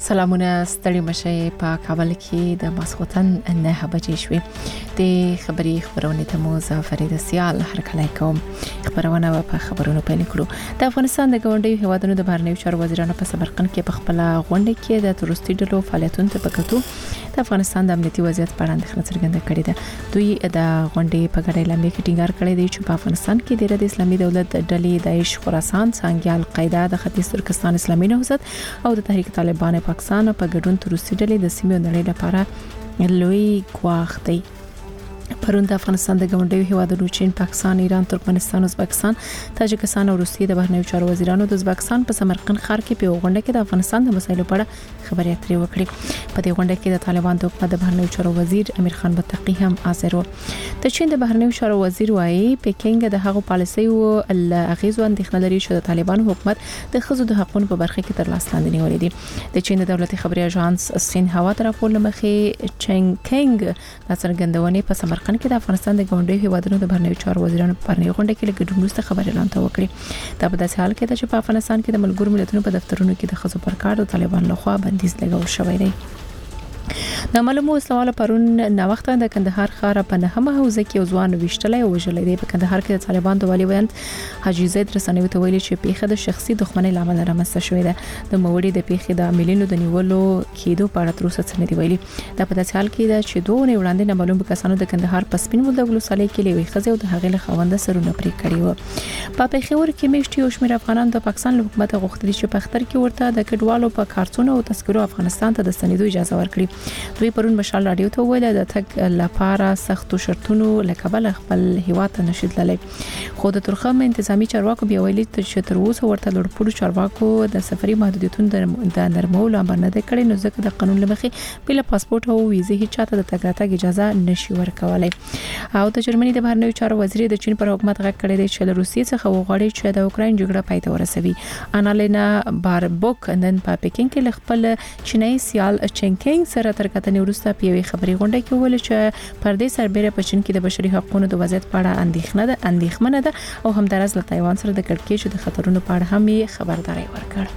سلامونه ستړي مشه په کابل کې د ماسخوتن 9 بجې شوې د خبرونه ته مو زفرید سیال هرکلی کوم. خبرونه په خبرونو پیل کړو. د افغانستان د ګاونډیو هیوادونو د بهرنیو چارو وزیرانو په سمرقند کې په خپل غونډه کې د تورستي ډلو فعالیتونو ته پکتو د افغانستان د امنیتي وضعیت په اړه اندېښنه څرګنده کړې ده. دوی د غونډې په ګډه اعلامیه کې ټینګار کړی دی چې په افغانستان کې د اسلامي دولت ډلې داعش خراسان څنګه القاعده د ختیځ ترکستان اسلامي نهضت او د تحریک طالبان پاکستان په ګډون تورستي ډلې د سیمې نړۍ لپاره لوی ګواښ دی. پرون د افغانستان د ګاونډیو هیوادونو چین، پاکستان، ایران، ترکمنستان، ازبکستان، تاجکستان او روسیې د بهرنیو چارو وزیرانو د ازبکستان په سمرقند ښار کې په غونډه کې د افغانستان د مسایلو په اړه خبرې اترې وکړې. په دې غونډه کې د طالبان د حکومت د بهرنیو چارو وزیر امیر خان متقی هم حاضر و. د چین د بهرنیو چارو وزیر وايي پکینګ د هغو پالیسیو اغیزو اندېښنه لري چې د طالبان حکومت د ښځو د حقوقو په برخه کې تر لاس لاندې نیولې دي. د چین د دولتي خبري اژانس سینهوا تر راپور لمخې چنګ د څرګندونې په سمرقند کې د افغانستان د ګاونډیو هیوادونو د بهرنیو چارو وزیرانو په پرنې غونډه کې لګډون وروسته خبرې اعلان وکړي. دا په داسې حال کې ده چې په افغانستان کې د ملګرو ملتونو په دفترونو کې د ښځو پر کار د طالبان لخوا بندیز لګول شوی دی. د معلومو اسلامه پرون نو وخت د کندهار ښار په نهمه حوزه کې ځوان وشتلې او وژلې دی. په کندهار کې د طالبان د والی ویاند حاجی زید رسنوي ته ویلي چې پیښه د شخصي دښمنۍ لامل رامنځته شوې ده. د موړي د پیښې د عاملینو د نیولو کېدو په اړه تر اوسه څه نه دی ویلي. دا په داسې حال کې ده چې دوه نه وړاندې معلوم کسانو د کندهار په سپین ولدګلو ولسوالۍ کې لوي خزه او د هغې له خوند سرونه پرې کړی و. په پیښور کې میشتي او شمیر افغانان د پاکستان له حکومت غوښتل چې په اختر کې ورته د کډوالو په کارتونو او تذکرو افغانستان ته د ستنېدو اجازه ورکړي. دوی پرون مشال رادیو ته ویل د تګ لپاره سختو شرطونو لکبل خپل هیواد ته نشي تللی. خو د ترخم انتظامی چارواکو بیا ویلي چې تر اوسه ورته لوړپوړو چارواکو د سفري محدودیتونو د نرمولو امر نه کړی، نو ځکه د قانون لمخې بل پاسپورت او ویزه هیڅ چاته د تګ راتګ اجازه نشي ورکولای. او د جرمني د بهرنیو چارو وزیر د چین پر حکومت غږ کړی دی چې له روسیې څخه وغواړي چې د اوکراین جګړه پای ته ورسوي. انالینا باربوک نن په پکین کې خپل چینایي سیال چنګینګ سره تر کتنې وروسته په یوې خبري غونډه کې ویل چې پر دې سربېره په چین کې د بشري حقوقو د وضعیت په اړه اندېښمنه ده او همدارس له تایوان سره د کړکېچ د خطرونو په اړه هم خبرداري ورکړه.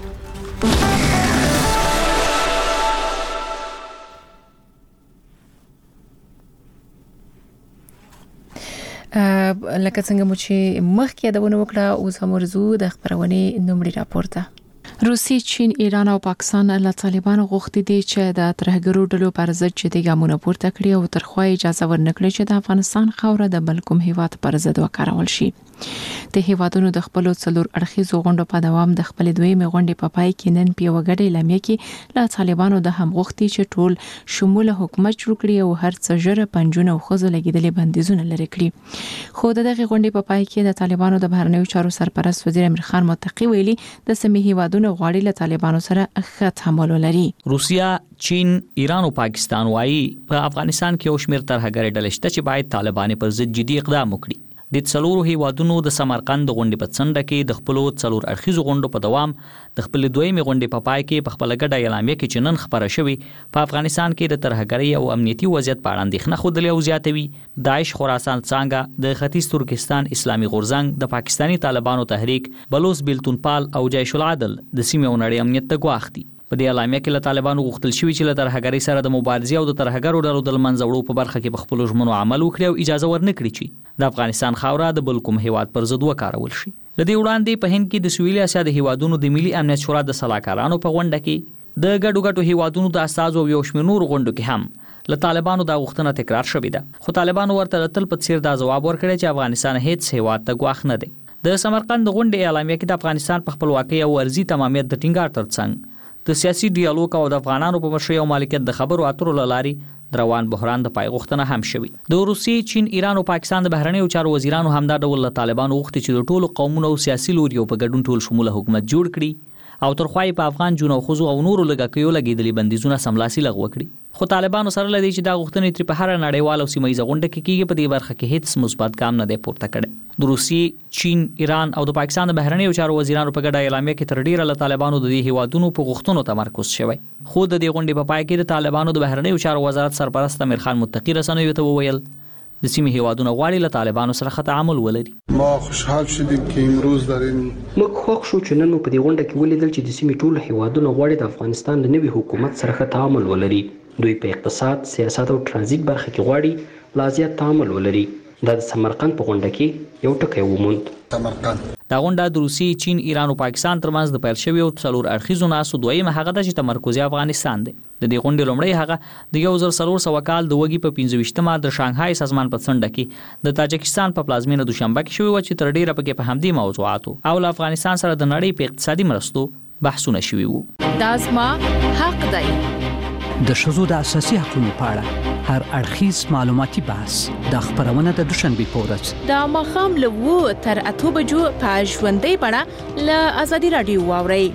لکه څنګه مو چې مخکې د ونه وکړه اوس هم ورزو د خبرونې نومړي راپورته. روسي، چین، ایران او پاکستان له طالبانو غوښتي دي چې د ترهګرو ډلو پر ضد جدي ګامونه پورته کړي او ترخوا اجازه ورنکړي چې د افغانستان خاوره د بل کوم هیواد پر ضد وکارول شي. د هیوادونو د خپل څلور اړخیزو غونډو په دوام د خپل دویمه غونډې په پای کې نن په وګړي اعلامیه کې له طالبانو د هم غوښتي چې ټول شموله حکومت جوړ کړي او هر څه جره پنځونه او خزو لګیدلې بندیزونه لري کړي. خو دغه غونډې په پای کې د طالبانو د بهرنیو چارو سرپرست وزیر امیر خان متقی ویلي د سیمې هیوادونو غواړي له طالبانو سره ښه تعامل ولري. روسیا، چین، ایران او پاکستان وايي په افغانستان کې او شمیر ترهګر ډلې شته چې باید طالبان پر ضد جدي اقدام وکړي. د څلورو هیوادونو د سمرقند غونډې په څنډه کې د خپل څلور اړخیزو غونډو په دوام د خپل دویمه غونډې په پای کې په خپل ګډه اعلامیه کې چې نن خبره شوې په افغانستان کې د ترهګرۍ او امنیتي وضعیت په اړه اندېښنه خوده او زیاتوي. داعش خراسان څنګه د ختیځ ترکستان اسلامي غورځنګ د پاکستانی طالبانو تحریک بلوچ بیلتونپال او جیش العدل د سیمې او نړۍ امنیت ته ګواښ دي. په دې اعلامیه کې له طالبانو غوښتل شوی چې له ترهګرۍ سره د مبارزې او د ترهګرو ډلو د منځه وړو په برخه کې په خپل ژمنو عمل وکړي او اجازه ورنکړي چې د افغانستان خاوره د بل کوم هیواد پر ضد وکارول شي. د دې وړاندې په هند کې د سویلي اسیا د هیوادونو د ملي امنیت شورا د صلاحکارانو په غونډه کې د ګډو هیوادونو د استازو یو شمېر نور غونډو کې هم له طالبانو د غوښتنه تکرار شوې ده. خو طالبانو ورته تل په څیر دا ځواب ورکړی چې افغانستان هیڅ هیواد ته ګواښ نه دی. د سمرقند غونډې اعلامیه کې د افغانستان په خپلواکۍ او ارضي تمامیت د ټینګار ترڅنګ د سیاسي ډیالوګ او د افغانانو په مشرۍ او مالکیت د خبرو اترو لارې روان بحران د پای غوښتنه هم شوی. د روسي، چین، ایران او پاکستان د بهرنیو چارو وزیرانو همدا ډول له طالبانو غوښتي چې د ټولو قومونو او سیاسي لوریو په ګډون ټول شموله حکومت جوړ کړي او ترخوای په افغان جنو خزو او نورو لګکیو لګیدلې بندیزونه سملاسي لغوه کړي. خو طالبانو سره لدی چې دا غوښتنې تر په هر نړیوال او سیمایي غونډه کې کیږي په دې برخه کې هیڅ مثبت ګام نه دی پورته کړی. د روسي، چین، ایران او د پاکستان د بهرنیو چارو وزیرانو په ګډه اعلامیه کې تر ډیره له طالبانو د دې هیوادونو په غوښتنو تمرکز شوی. خو د دې غونډې په پای کې د طالبانو د بهرنیو چارو وزارت سرپرست امیر خان متقی رسنوي ته وویل د سیمې هیوادونو غواړي له طالبانو سره تعامل ولري. ما خوشحال شدیم که امروز در این موږ خوښ شو چې نن په دې غونډه کې ولیدل چې د سیمې ټول هیوادونو غواړي د افغانستان له نوي حکومت سره تعامل ولري. دوی په اقتصاد، سیاست او ترانزیت برخه کې غواړي لا زیات تعامل ولري. دا د سمرقند په غونډه کې یو ټکی وموند. دا غونډه د روسي، چین، ایران او پاکستان ترمنځ د پیل شوی او 4 اړخیزو ناسو دویمه هغه د تمرکزي افغانستان دی. د دې غونډې لومړی هغه د 1400 کال د وګي په 25مه د شانګهای سازمان په څنډه کې د تاجکستان په پلازمینه دوشنبه کې شوی و چې تر ډیره پکې په همدې موضوعاتو او له افغانستان سره د نړۍ په اقتصادي مرستو بحثونه شوي وو. دا زما حق دی. د ښځو د اساسي حقوقو په اړه هر اړخیز معلوماتي بحث د خبرونه د دوشنبه په ورځ د ماښام له 2 تر 8 بجو په ژوندۍ بڼه له ازادي رادیو واورئ.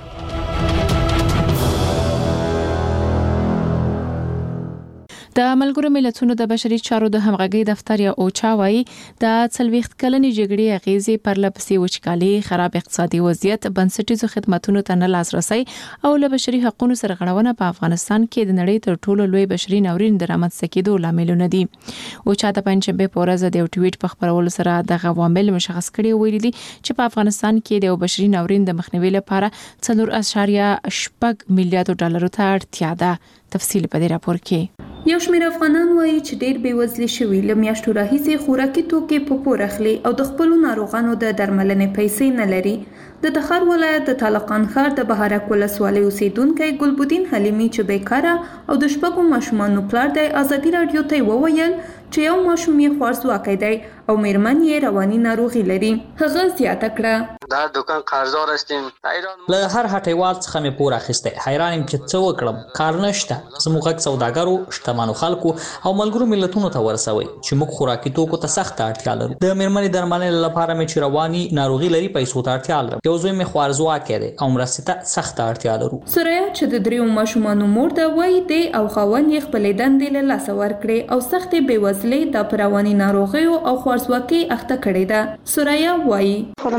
د ملګرو ملتونو د بشري چارو د همغږي دفتر یا اوچا وايي د 40 کلنې جګړې اغیزې پر لپسې وچکالي، خراب اقتصادي وضعیت، بنسټیزو خدماتونو ته نه لاسرسي او له بشري حقوقو سره غړونه په افغانستان کې د نړۍ تر ټولو لوی بشري ناورین د رامنځته کېدو لاملونه دي. اوچا د پنځمبه په ورځ د یو ټویټ په خبرولو سره د عوامل مشخص کړي ویلي دي چې په افغانستان کې د بشري ناورین د مخنیوي لپاره 4.8 میلیارډ ډالر ته اړتیا ده. تفصیل په دې راپور کې. یو شمېر افغانان وایي چې ډېر بېوزلي شوي له میاشتو راهیسې خوراکي توکي په پور اخلي او د خپلو ناروغانو د درملنې پیسې نه لري. د تخار ولایت د طالقان ښار د بهارک ولسوالۍ اوسیدونکی ګلبدین حلیمي چې بیکاره او د 6 ماشومانو پلار دی ازادي رادیو ته وویل چې یو ماشوم یې خوارځواکی دی او میرمن یې رواني ناروغي لري. هغه زیاته کړه دا دکان قرضدار هستیم. له هر هټیوال څخه مې پور اخیستی. حیران یم چې څه وکړم. کار نشته. زموږ غږ سوداګرو، شتمنو خلکو او ملګرو ملتونو ته ورسوي چې موږ خوراکي توکو ته سخت اړتیا لرو. د میرمنې درملنې لپاره مې چې رواني ناروغي لري پیسو ته اړتیا لرم. یو زوی مې خوارځواکی دی او مرستې ته سخت اړتیا لرو. سوریا چې د 3 ماشومانو مور ده وایي دی او خاوند یې خپلې دندې له لاسه ورکړې او سختې بېوزلۍ د رواني ناروغیو او خوارځواکۍ اخته کړې ده. سوریا وایي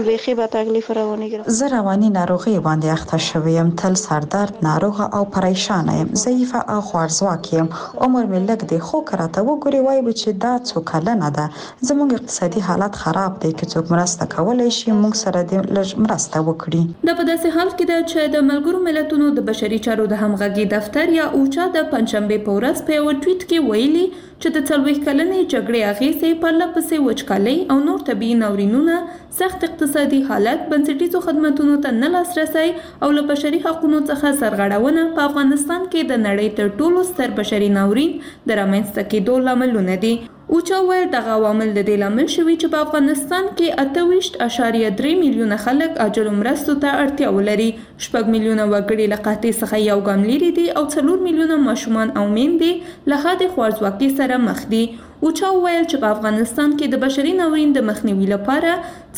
زه رواني ناروغي باندې اخته شوې یم. تل سردرد، ناروغه او پریشانه یم. ضعیفه او خوارځواکه یم. عمر مې لږ دی خو کراته وګوري وایي چې دا څو کلنه ده. زموږ اقتصادي حالت خراب دی. که څوک مرسته کولای شي موږ سره دې لږ مرسته وکړي. د په داسې حال کې ده چې د ملګرو ملتونو د بشري چارو د همغږي دفتر یا اوچا د پنځمبه په ورځ په یو ټویټ کې ویلي چې د 40 کلنې جګړې اغیزې پر لپسې وچکالۍ او نور طبي ناورینونه، سخت اقتصادي حالت، بنسټیزو خدماتونو ته نه لاسرسي او له بشري حقوقو څخه سرغړونه په افغانستان کې د نړۍ تر ټولو ستر بشري ناورین د رامنځته کېدو لاملونه دي. اوچا ویل دغه عوامل د دې لامل شوي چې په افغانستان کې 28.3 میلیونه خلک عاجلو مرستو ته اړتیا ولري. 6 میلیونه وګړي له قحطۍ څخه یو ګام لرې دي او 4 میلیونه ماشومان او میندې له حد خوارځواکۍ سره مخ دي. اوچا ویل چې په افغانستان کې د بشري ناورین د مخنیوي لپاره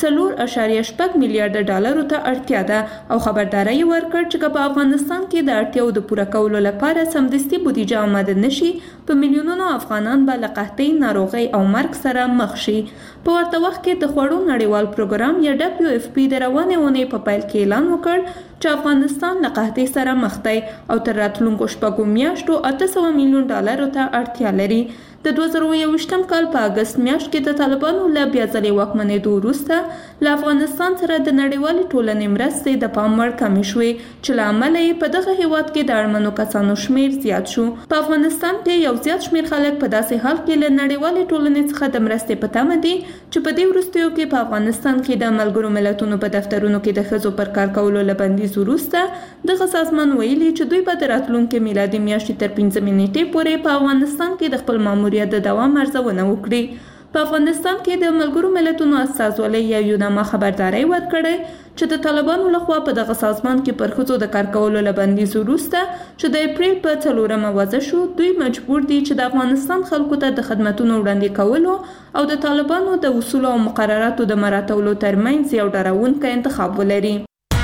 4.8 میلیارډ ډالرو ته اړتیا ده او خبرداري ورکړ چې په افغانستان کې د اړتیاو د پوره کولو لپاره سمدستي بودیجه آماده نشي په میلیونونو افغانان به له قحطۍ، ناروغۍ او مرګ سره مخ شي. په ورته وخت کې د خوړو نړیوال پروګرام یا WFP د روانې اونۍ په پیل کې اعلان وکړ چې افغانستان له قحطۍ سره مخ دی او تر راتلونکو 6 میاشتو 800 میلیون ډالرو ته اړتیا لري. د 2021 کال په اگست میاشت کې د طالبانو له بیا ځلې واکمنېدو وروسته له افغانستان سره د نړیوالې ټولنې مرستې د پام وړ کمې شوې چې له امله یې په دغه هیواد کې د اړمنو کسانو شمیر زیات شو. په افغانستان کې یو زیات شمیر خلک په داسې حال کې له نړیوالې ټولنې څخه د مرستې په تمه دي چې په دې وروستیو کې په افغانستان کې د ملګرو ملتونو په دفترونو کې د ښځو پر کار کولو له بندیز وروسته دغه سازمان ویلي چې دوی به د راتلونکي میلادي میاشتې تر 15 نیټې پورې په افغانستان کې د خپل ماموریت د دوام ارزونه وکړي. په افغانستان کې د ملګرو ملتونو استازولۍ یا یوناما خبرداري ورکړې چې د طالبانو لخوا په دغه سازمان کې پر ښځو د کار کولو له بندیز وروسته چې د اپریل په 4 وضع شو، دوی مجبور دي چې د افغانستان خلکو ته د خدماتو وړاندې کولو او د طالبانو د اصولو او مقرراتو د مراعاتولو ترمنځ یو ډاروونکی انتخاب ولري.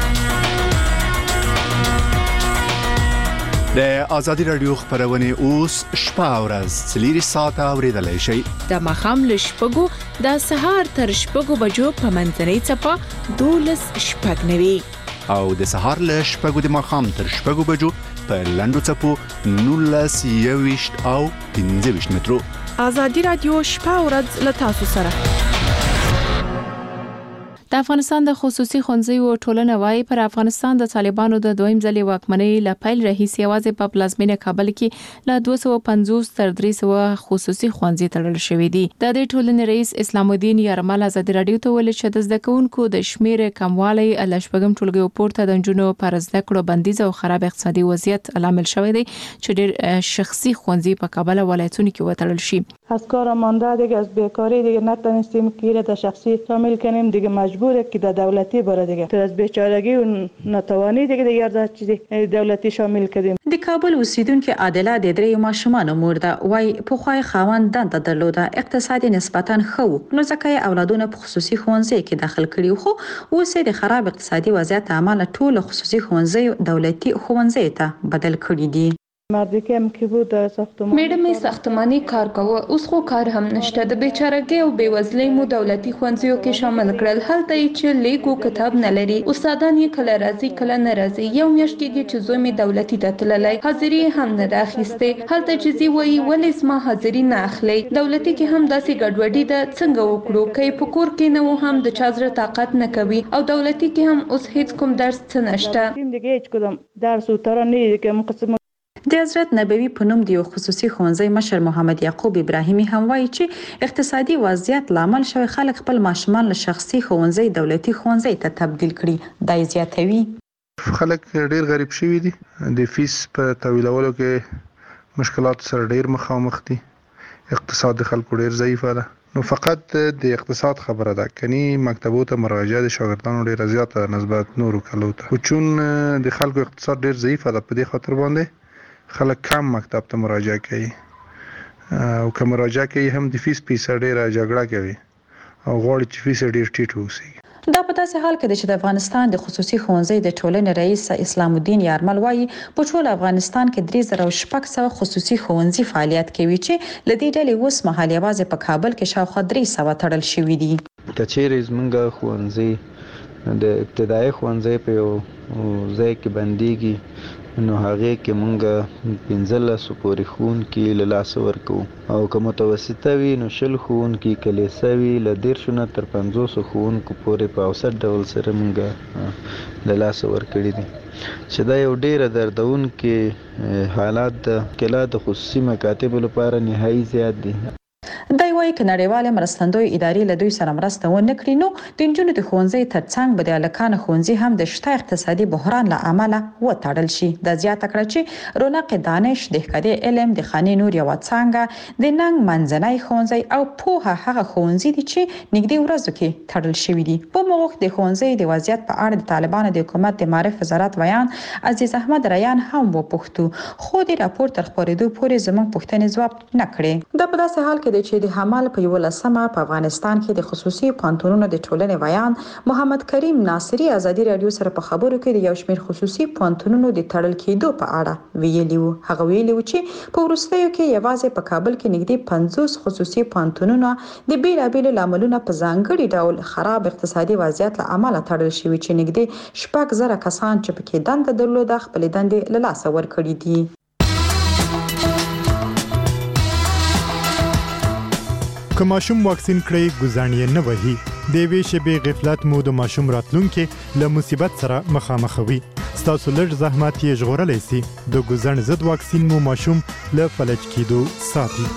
د آزادی رادیو خبرونه اوس شپه ورځ 4 ساعته اوریدلای شئ. د ماښام له 6 د سهار تر 6 بجو په منځنۍ څپه 12:09 او د سهار له 6 د ماښام تر 6 بجو په لنډو څپو 19 او 15 مترو. ازادي رادیو شپه او ورځ له تاسو سره. د افغانستان د خصوصي ښوونځیو ټولنه وايي پر افغانستان د طالبانو د دویم ځلې واکمنۍ له پیل راهیسې یوازې په پلازمینه کابل کې له 250 تر 300 خصوصي ښوونځي تړل شوې دي. د دې ټولنې رئیس اسلام الدین یارمل ازادي رادیو ته ویلي چې د زده کوونکو د شمیر کموالی له شپږم ټولګي پورته د نجونو پر زده کړو بندیز او خراب اقتصادي وضعیت لامل شوی دی چې ډېر شخصي ښوونځي په کابل ولایتونو کې وتړل شي. از کار مانده دیگه از بیکاری دیگه نتونستیم که در شخصی شامل کنیم دیگه مجبوره که در دولتی بره دیگه تو از بیچارگی و ناتوانی دیگه در چیزی دولتی شامل کردیم. د کابل اوسیدونکو عادله د درې ماشومان مور ده وای په خوای خاوند دنده درلوده اقتصادي نسبتا خو نو ځکه اولادونه په خصوصي ښوونځي کې داخل کړي خو اوس د خراب اقتصادي وضعیت عمله ټول خصوصي ښوونځي دولتي ښوونځي ته بدل کړي دي. مردی که بود در ساختمان میډمې ساختمانی کار کوه اوس خو کار هم نشته د بیچارهګۍ او بیوزلۍ مو دولتي ښوونځیو کې شامل کړل هلته چې لیکو کتاب نه لري استادان یې کله راځي کله نه راځي یو میاشت کېږي چې زوی می دولتي ته تللی حاضري هم نه راخېسته هلته چې زی وایي ولې زما حاضري نه اخلي دولتي کې هم داسې ګډوډي ده څنګه وکړو کې په کور کې نه هم د چا زړه طاقت نه کوي او دولتي کې هم اوس هیڅ کوم درس څه نشته دیگه هیچ کدام درس و ترا نه که مقسم د حضرت نبوي په نوم د یو خصوصي ښوونځي مشر محمد یعقوب ابراهیمي هم وایي چې اقتصادي وضعیت لامل شوی خلک خپل ماشومان له شخصي ښوونځي دولتي ښوونځي ته تبدیل کړي دا زیاتوي. خلک ډیر غریب شوي دي د فیس په تحویلولو کې مشکلات سره ډیر مخامخ دي اقتصاد خلکو ډیر ضعیف ده نو فقط د اقتصاد خبره ده کني مکتبو ته مراجعه د شاګردانو ډیر زیاته نسبت نورو کلو ته خو چون د خلکو اقتصاد ډیر ضعیف ده په دې خاطر باندې خلک کم مکتب ته مراجعه کوي او که مراجعه کوي هم د فیس پیسې ډیره جګړه کوي او غواړي چې فیس ډیر ټیټ وسی. دا په داسې حال کې چې د افغانستان د خصوصي ښوونځي د ټولنې رئیس اسلام الدین یارمل وایي په ټول افغانستان کې 3600 خصوصي ښوونځي فعالیت کوي چې لدې ډلې اوس مهال یوازې په کابل کې شاوخوا 300 تړل شوي دي. کچېرې زمونږ ښوونځي د ابتدایي ښوونځي په یو ځای کې بنديږي نو هغه کې مونږ 15 پورې ښوونکي له لاسه ورکو او که متوسطه وي نو 10 ښوونکي کلیساوي له 10 تر 500 ښوونکو پورې په اوسط ډول سره مونږ له لاسه ورکړي دي چې دا یو ډیره دردونکې حالات ده کله د خصوصي مکاتبو لپاره نهایي زیات دي. دای وایي چې نړیواله مرستندوی ادارې له دوی سره مرسته ونه کړي نو د نجونو د ښوونځي ترڅنګ به د هلکانو ښوونځي هم د شته اقتصادي بحران له امله وتړل شي. دا زیاته کړه چې رونق دانش د ښکاري علم د خاني نور یوه څانګه د ننګ منځنی ښوونځی او پوهه هغه ښوونځي دي چې نږدې ورځو کې تړل شوي دي. په موږ د ښوونځي د وضعیت په اړه د طالبانو د حکومت د معرف وزارت ویان عزیز احمد ریان هم وپوښتو خو د راپور تر خپرېدو پورې زموږ پوښتنې ځواب نه کړې. دا په داسې حال کې دی چې د حمل په 11مه په افغانستان کې د خصوصي پوهنتونونو د ټولنې ویان محمد کریم ناصری ازادي رادیو سره په خبرو کې د یو شمېر خصوصي پوهنتونونو د تړل کېدو په اړه ویلي وو. هغه ویلي وو چې په وروستیو کې یوازې په کابل کې نږدې 50 خصوصي پوهنتونونو د بیلابیلو لاملونو په ځانګړي ډول خراب اقتصادي وضعیت له امله تړل شوي چې نږدې 6,000 کسان چې پکې دنده درلوده خپل دندې له لاسه ورکړي دي. که ماشوم واکسین کړي ګزانې نه وهي د وی شبي غفلت مو د ماشوم راتلونکي له مصیبت سره مخامخوي. ستاسو لږ زحمت یې ژغورلی سي. د ګزن ضد واکسین مو ماشوم له فلج کېدو ساتي.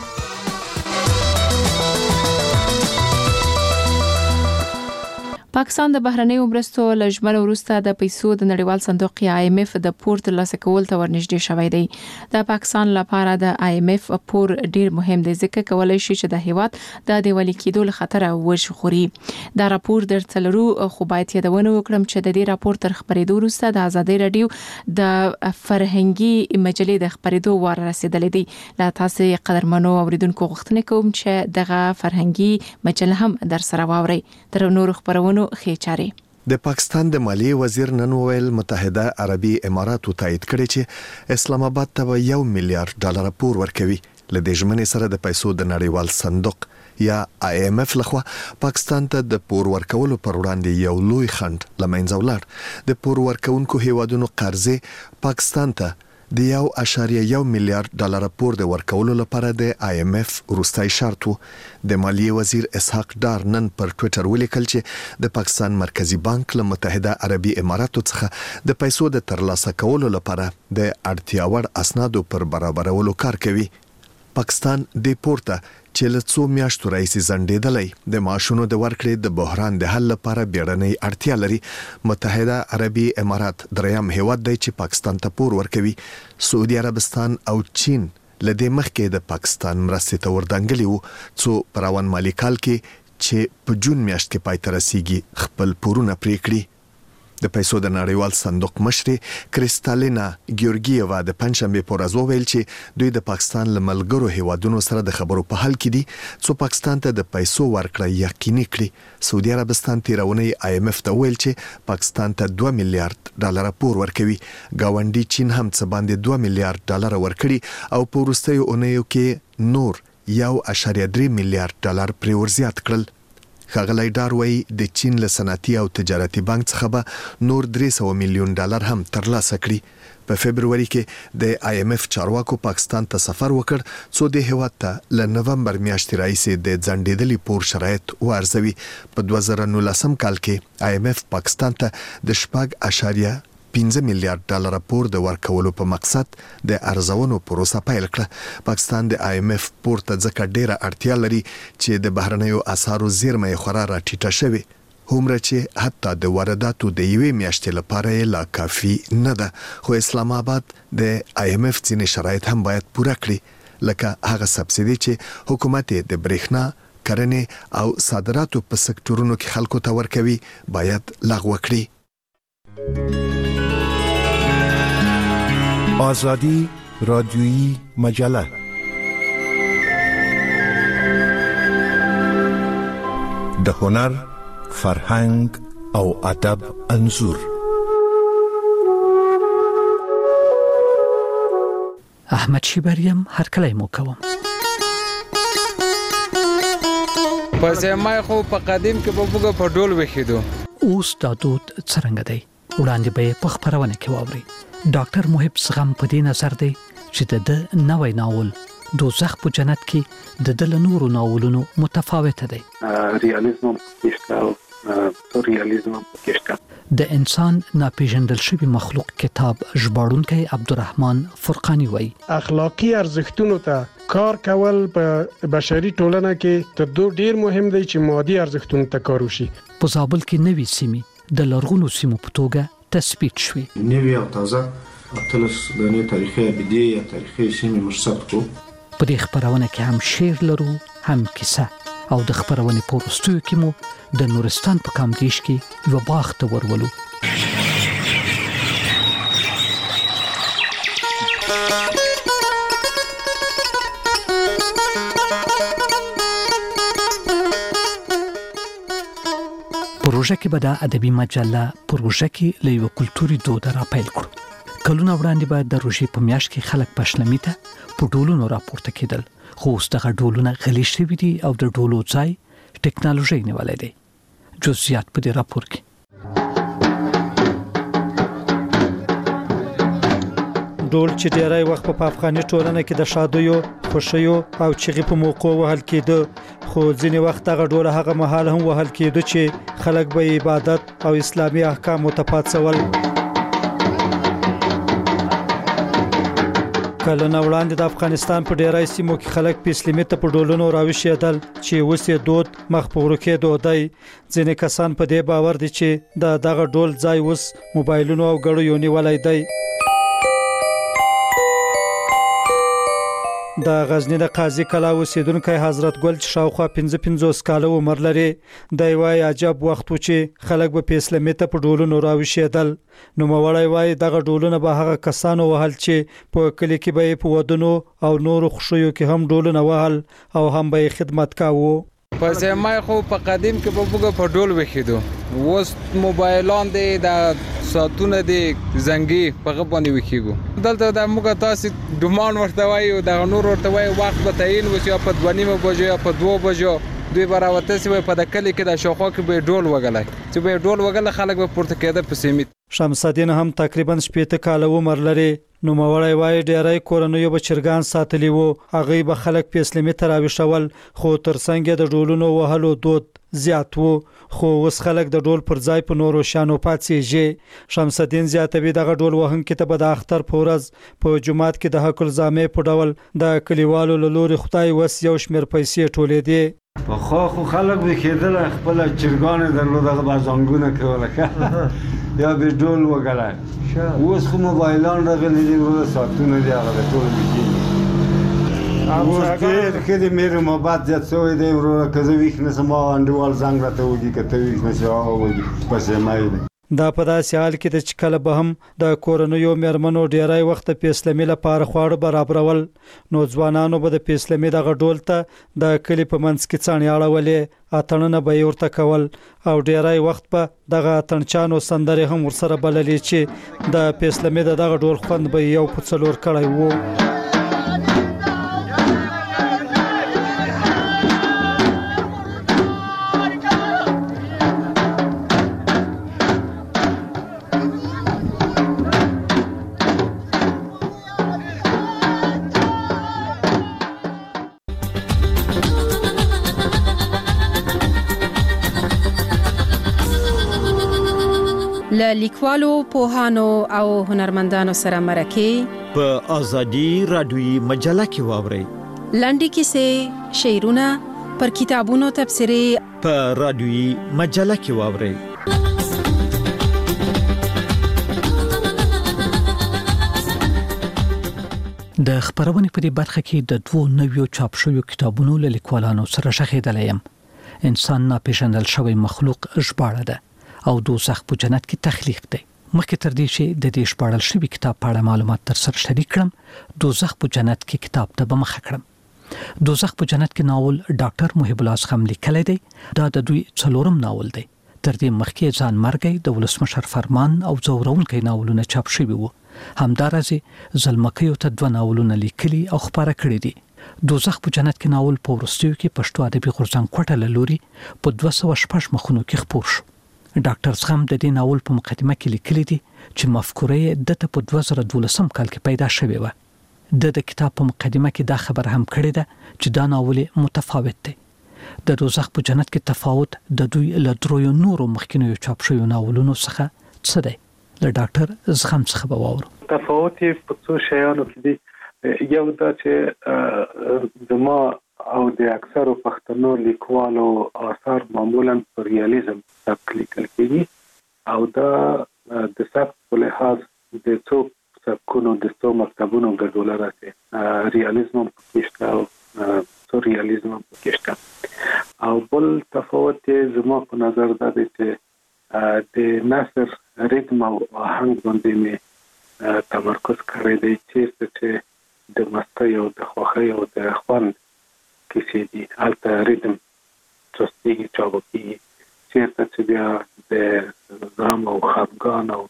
پاکستان د بهرنیو مرستو لږمن وروسته د پیسو د نړیوال صندوق IMF د پور ترلاسه کول ته ورنږدې شوی دی. د پاکستان لپاره د IMF پور ډیر مهم دی ځکه کولای شي چې د هیواد د دیوالي کېدو له خطر وژغوري. دا راپور درتلرو خو باید یادونه وکړم چې د دې راپور تر خبرېدو وروسته د ازادي رادیو د فرهنګي مجلې د خبرېدو وار رسیدلې دی. لا تاسو قدرمنو اوریدونکو غوښتنه کوم چې دغه فرهنګي مجله هم در سره واوري. تر نور خبرونو د پاکستان د مالیې وزیر نن ویل متحده عربي اماراتو تایید کړي چې اسلام آباد ته $1 میلیارډ پور ورکوي. له دې ژمنې سره د پیسو د نړیوال صندوق یا IMF لخوا پاکستان ته د پور ورکولو پر وړاندې یو لوی خنډ لمنځه ولاړ. د پور ورکونکو هیوادونو قرضې پاکستان ته د 1.1 میلیارډ ډالر پور د ورکولو لپاره د IMF وروستي شرط وو. د مالیې وزیر اسحاق ډار نن پر ټوئیټر ولیکل چې د پاکستان مرکزی بانک له متحده عربي اماراتو څخه د پیسو د ترلاسه کولو لپاره د اړتیا وړ اسنادو پر برابرولو کار کوي. پاکستان د پورته چې له څو میاشتو راهیسې ځنډېدلی د معاشونو د ورکړې د بحران د حل لپاره بیړنۍ اړتیا لري. متحده عربي امارات دریم هیواد دی چې پاکستان ته پور ورکوي. سعودي عربستان او چین لدې مخکې د پاکستان مرستې ته وردانګلي وو څو په روان مالي کال کې چې په جون میاشت کې پای ته رسیږي خپل پورونه پرې کړي. د پیسو د نړیوال صندوق مشري کریستالینا ګیورګیeva د پنځشنبه په ورځ وویل چې دوی د پاکستان له ملګرو هیوادونو سره د خبرو په حال کې دي څو پاکستان ته د پیسو ورکړه یقیني کړي. سعودي عربستان تیرونی IMF ته ویل چې پاکستان ته 2 میلیارډ ډالر پور ورکوي. گاونډي چین هم څه باندې 2 میلیارډ ډالر ورکړي او په وروستیو اونیو کې نور 1.3 میلیارډ ډالر پرې ورزیات کړل. ښاغلی ډار وایي د چین له صنعتي او تجارتي بانک څخه به نور 300 میلیون ډالر هم ترلاسه کړي. په فبروري کې د IMF چارواکو پاکستان ته سفر وکړ څو د هیواد ته له نومبر میاشتې راهیسې د ځنډېدلي پور شرایط وارزوي. په 2019 کال کې IMF پاکستان ته د 5.5 میلیارډ ډالر پور د ورکولو په مقصد د ارزونو پروسه پیل کړه. پاکستان د IMF پور ته ځکه ډیره اړتیا لري چې د بهرنیو اسعارو زیرمه خورا راټیټه شوې هومره چې حتی د وارداتو د یوې میاشتې لپاره لا کافي نه ده. خو اسلام آباد د IMF ځینې شرایط هم باید پوره کړي لکه هغه سبسیدي چې حکومت د برېښنا کرنې او صادراتو په سکتورونو کې خلکو ته ورکوي باید لغوه کړي. آزادی رادیویی مجله د هنر، فرهنګ او ادب انځور. احمد شیبریم هرکلی مو کوم. پس ما خو په قدیم کې په بوګه په ډول وخیدو. اوس دا دود څرنګه دی؟ وړاندې به په خبرونه کې واوري. ډاکټر محب سغم په دې نظر دی چې د نوې ناول دوزخ په جنت کې د دل نورو ناولونو متفاوت دی. ریالیزم او ریالیزم کې د انسان ناپېژندل شوی مخلوق کتاب ژباړونکی عبدالرحمن فرقانی وایي اخلاقی ارزښتونو ته کار کول په بشري ټولنه کې تر دوه ډیر مهم دی چې مادي ارزښتونو ته کار وشي. په زابل کې نوې سیمې د لرغونو سیمو په توګه تثبیت شوي. نوې او تازه اتلس دنې تاریخي ابدي یا تاریخي سیمې مرصد کو. په دې خبرونه کې هم شعر لرو هم کیسه او د خبرونې په وروستیو کې مو د نورستان په کامدیش کې یو باغ ته ورولو. پروژه کې به د ادبي مجله پروژه کې له یو کلتوري دود را پیل کړو. کلونه وړاندې به د روژې په میاشت کې خلک پښلمي ته په ډولونو راپورته کېدل، خو اوس دغه ډولونه غلي شوي دي او د ډولو ځای ټکنالوژي نیولی دی. جزئیات په دې راپور کې. ډول چې ډیری وخت په افغاني ټولنه کې د شادیو، خوشیو او چغې په موقع وهل کېده، خو ځینې وخت هغه ډول هغه مهال هم وهل کېده چې خلک به عبادت او اسلامي احکام متپاتسول. کله نو وړاندې د افغانستان په ډیری سیمو کې خلک په اسلامي ته په ډولونو راوښیدل چې اوس یې دود مخ په ورکې دودای. ځینې کسان په دې باور دي چې دغه ډول ځای اوس موبایلونو او ګړیو نیولای دی. د غزنی د قاضي کلا اوسیدونکو حضرت ګل چې شاوخوا 55 کاله عمر لري د وای عجب وخت و چې خلک به په اسلامي ته په ډولونو راوښیدل. نو موړی وای دغه ډولونه به هغه کسانو وهل چې په کلی کې به په ودونو او نورو خوشیو کې هم ډولونه وهل او هم به خدمت کاوه. پس ما خو په قدیم کې په بوګه په ډول وخیدو. اوس موبایلان دی د ساتونه دی زنګي په غبنې وکیګو. دلته د موږ تاسو ډومان ورته وایو د نور ورته وایي وخت به تعین وسی په 2:30 بجو یا په 2 بجو دوی براوته سی په د کلی کې د شوخو کې به ډول وګلای چې به ډول وګل خلک به پورته کېده په سیمه. شمس الدین هم تقریبا 8 کال عمر لري. نو موړی وای ډیرای کورنیو بچرګان ساتلی وو، هغه به خلک په اسلامي تراویشول خو ترڅنګ د ډولونو وهلو دود زیات وو، خو اوس خلک د ډول پر ځای په نورو شانو پاتېږي. شمس الدین زیاتوي دغه ډول وهن کې ته به د اختر په ورځ په جمعات کې د حق الزامه په ډول د کلیوالو له لوري خدای وس یو شمیر پیسې ټولې دي. په خو خلک به کېدل خپل چرګان درلودغه بازانګونه کوله یا به ډول وګړای اوس خو موبایلان راغلي دي ورو ساتونه دي هغه ټول دي. اوس کې د مېرو محبت زیات شوی دی ورو کزه ویښ نه سم انډوال زنګ راته وږي کته ویښ نه شو وږي پسې مای دا په داسې حال کې د چکل به هم د کورنیو مېرمنو ډیرای وخت په اسلامي لپاره خواړه برابرول، نو ځوانانو به د اسلامي دغه ډول ته د کلی په منځ کې څانې اړولې، اتڼونه به یې ورته کول او ډیرای وخت په دغه اتڼچانو سندرې هم ورسره بللې چې د اسلامي دغه ډول خوند به یو په څلور کړی وو. له لیکوالو، پوهانو او هنرمندانو سره مرکه په ازادي رادیوي مجله کې واورئ. لنډې کیسې، شعرونه، پر کتابونو تبصرې په رادیوي مجله کې واورئ. د خبرونې په دې برخه کې د 2 نویو چاپ شویو کتابونو له لیکوالانو سره شخېدلی یم. انسان ناپېژندل شوی مخلوق ژباړه ده او دوزخ په جنت کې تخلیق دی. مخکې تر دې چې د دې ژباړل شوی کتاب په اړه معلومات تر سره شریک کړم، دوزخ په جنت کې کتاب ته به مخه کړم. دوزخ په جنت کې ناول ډاکټر محب الله اصغم لیکلی دی. دا د دوی 4م ناول دی. تر دې مخکې ځان مرګي د ولسمشر فرمان او زورونکي ناولونه چاپ شوي وو. همدارسه زلمکیو ته 2 ناولونه لیکلي او خبره کړې دي. دوزخ په جنت کې ناول په ورستیو کې پښتو ادبي غورځنګ کوټه لوري په 206 مخونو کې خپور شو. ډاکټر اصغم د دې ناول په مقدمه کې لیکلي دي چې مفکوره د په 2012 کال کې پیدا شوې و. د کتاب په مقدمه کې دا خبر هم کړې ده چې دا ناول متفاوت دی. د دوزخ په جنت کې تفاوت د دوی له درویو نورو مخکینیو چاپ شویو ناولونو څخه څه دی؟ له ډاکټر اصغم څخه به واورو. تفاوت په څو شیانو کې دی. یو دا چې زما او د اکثرو پښتنو لیکوالو آثار معمولا پر ریالیزم سبک لیکل کېږي او دا د سبک په لحاظ د څو سبکونو د څو مکتبونو ګډوله راځي. ریالیزم پکې شته او سورریالیزم پکې شته. او بل تفاوت زما په نظر دا دی چې د نثر ریتم او آهنګ باندې مې تمرکز کړی دی چې د مستی او د خوښۍ او د خوند کیسې دي. هلته ریتم چستېږي، چابکېږي. چېرته چې بیا د غم او خفګان او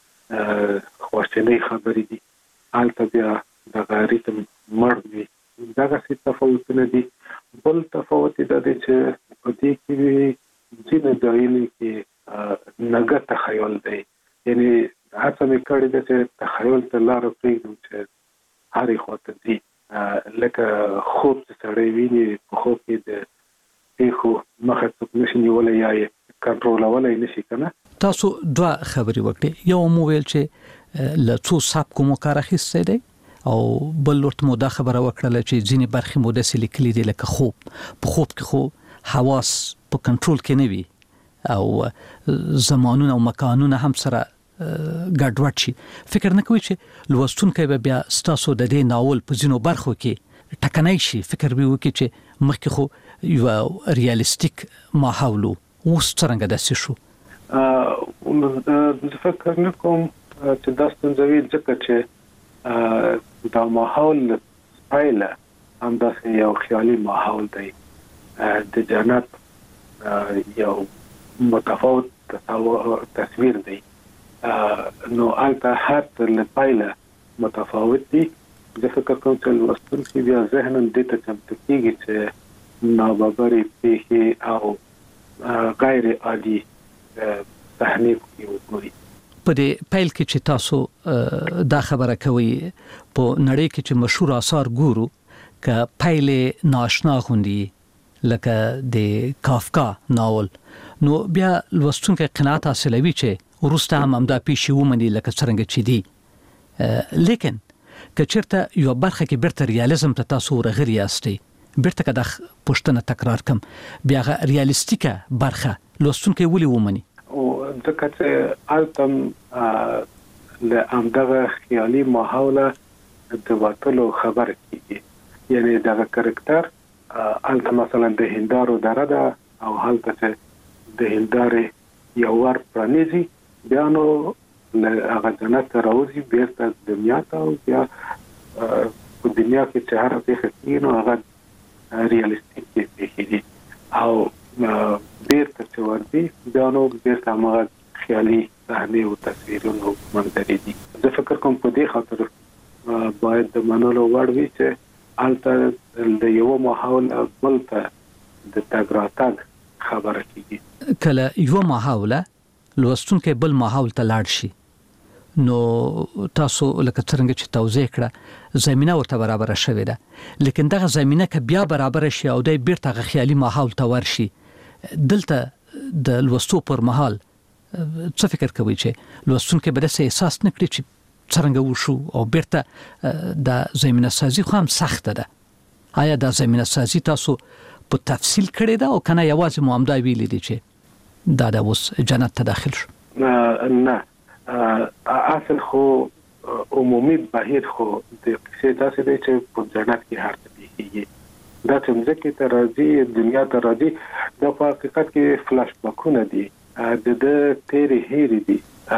خواشینۍ خبرې دي، هلته بیا دغه ریتم مړ وي. دغسې تفاوتونه دي. بل تفاوت دا دی چې په دې کې ځینې ځایونو کې نګه تخیل دی. یعنې هڅه مې کړې ده چې تخیل ته لاره پرېږدم چې هرې خواته ځي. لکه خوب چې سړی ویني، په خوب کې د پیښو مخه څوک نشي نیولی یا یې کنټرولولی نشي که نه. تاسو 2 خبرې وکړې. یو مو ویل چې له څو سبکو مو کار اخیستی دی او بل ورته مو دا خبره وکړله چې ځینې برخې مو داسې لیکلي دي لکه خوب. په خوب کې خو حواس په کنټرول کې نه وي او زمانونه او مکانونه هم سره ګډوډ شي. فکر نه کوي چې لوستونکی به بیا ستاسو د دې ناول په ځینو برخو کې ټکنی شي؟ فکر به وکړي چې مخکې خو یو ریالیستیک ماحول اوس څرنګه داسې شو؟ زه فکر نه کوم چې دا ستونزه وي، ځکه چې دا ماحول پایله همداسې یو خیالي ماحول دی. د جنت یو متفاوت تصویر دی. نو البته هر له پایله متفاوت دي. زه فکر کوم چې لوستونکي بیا ذهناً دې ته چمتو کېږي چې ناببرې پیښې او غیر عادي صحنې وګوري. په دې پیل کې چې تاسو دا خبره کوي په نړۍ کې چې مشهور آثار ګورو ک پیل ناشنا غوندي لکه د کافکا ناول نو بیا لوستونکو قناعت حاصلوي چې ورسته هم دا پیښې ومني لکه څنګه چې دي لیکن کچرته یو برخه کې برته ریالیزم ته تاسو ورغړی یاستئ برته کده پښتنه تکرار کم بیا ریالیستیکه برخه لوستونکو ولي ومني او ځکه چې التم له همدغه خیالي ماحول د وټلو خبر کیږي یعنی دغه کریکټر الته مثلا د هندارو دره ده او هلته چې د هندارې یو ور پرانیزي بیا نو هغه جنت راوځي بیرته دنیا ته او بیا په دنیا کې چې هر څه کېږي نو هغه ریالیستیک کېږي او بیرته چې ورځي بیا نو بیرته هغه خیالي صحنې او تصویرونه منظرې دي. زه فکر کوم په دې خاطر باید د منلو وړ وي چې الته د یو ماحول بل ته د تګ راتګ خبره کیږي. کله یو ماحول لوستونکو بل ماحول ته لاړ شي نو تاسو لکه څنګه چې توضیح کړه زمينه ورته برابر شوې ده لیکن دغه زمينه ک بیا برابر شي او د بیرته خیالي ماحول ته ورشي دلته د لوستو پر مهال څه فکر کوي چې لوستونکو به د احساس نکړي چې څنګه وشو او بیرته د زمينه سازي خو هم سخت ده. آیا د زمينه سازي تاسو په تفصیل کړی ده او کنه یوازې موامدا ویلي دي چې دا د اوس جنت ته داخل شو؟ نه اصل خو عمومي بهیر خو د قصې تاسو دی چې په جنت کې هر څه کیږي دا چې ځکه ته راځي دنیا ته راځي د حقیقت کې فلاش بکونه دي د تیری هېری دي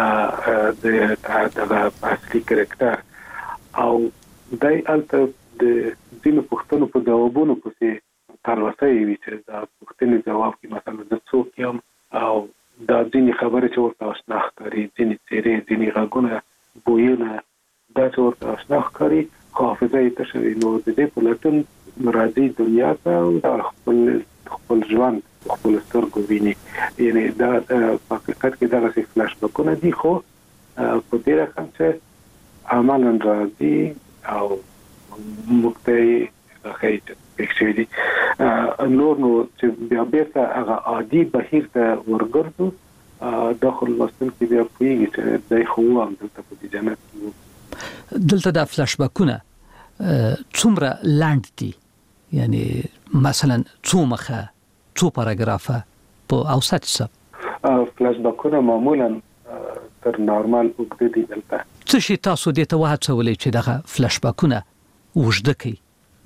د اصلي کریکټر او دای الته د دینو پښتنو په جوابونو پسې تلوسه وي چې دا پښتني جواب کې مثلا د څوک یم او دا ځینې خبرې چې ورته آشنا ښکاري ځینې څېرې ځینې غږونه بویونه دا چې ورته آشنا ښکاري خو حافظه یې تشه وي نو د دې په لټون راځي دنیا ته او خپل ژوند خپل سترګو ویني یعنی دا په حقیقت کې دغسې فلاش بکونه دي خو په دې رقم چې عملاً راځي او موږ ته یې ښایي چې پېښ شوي دي نور نو چې بیا بیرته هغه عادي بهیر ته ورګرځو دا خو لوستونکي بیا پوهېږي چې دی خو هم دلته په دې جنت کې دلته دا فلاش بکونه څومره لاند دي یعنی مثلا څو مخه څو پاراګرافه په اوسط حساب فلاش بکونه معمولا تر نارمال اوږده دي دلته څه شي تاسو دې ته وهڅولی چې دغه فلاش بکونه اوږده کړي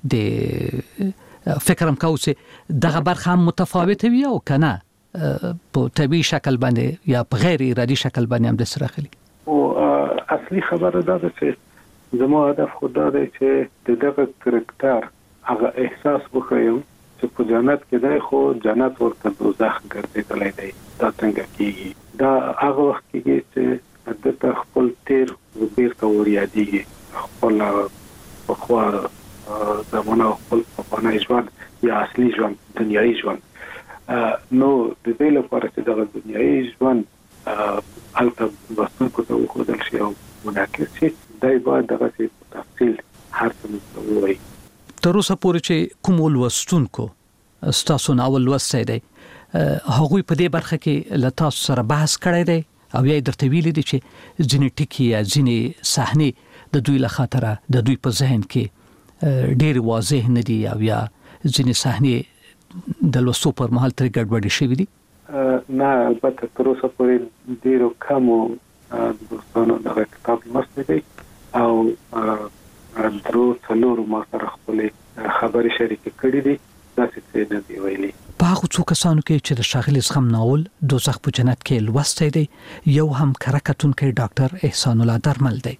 د فکرم کوم چې دغه برخه هم متفاوته وي او کنه په طبيعي شکل باندې یا په غیر ارادي شکل باندې هم د سره خلی او اصلي خبره ده چې زموږ هدف خو دا دی چې دغه کریکټر هغه احساس وکړم چې په جنت کې دی خو جنت ورته دوزخ ګرځېدلی دی دا څنګه کېږي دا هغه وخت کېږي چې دته خپل تیر بیرته وریادېږي خپل پخوا زمانه خپل پخوانی ژوند یا اصلي ژوند دنیایي ژوند نو د دې لپاره چې دغه دنیایي ژوند هلته لوستونکو ته وښودل شي او منعکس شي دی باید دغسې په تفصیل هر څه موږ ته ووایي. تر اوسه پورې چې کوم لوستونکو ستاسو ناول لوستی دی هغوی په دې برخه کې له تاسو سره بحث کړی دی او یا درته ویلي دي چې ځینې ټکي یا ځینې صحنې د دوی له خاطره د دوی په ذهن کې ډېر واضح نه دي او یا ځینې صحنې د لوستو پر مهال ترې ګډوډې شوي دي؟ نه البته تر اوسه پورې ډېرو کمو دوستانو دغه کتاب لوستی دی او درو څلورو ما سره خپلې خبرې شریکې کړي دي داسې څه نه دي ویلي. په هغو څو کسانو کې چې د ښاغلي زغم ناول دوزخ په جنت کې لوستی دی یو هم کره کتونکی ډاکټر احسان الله درمل دی.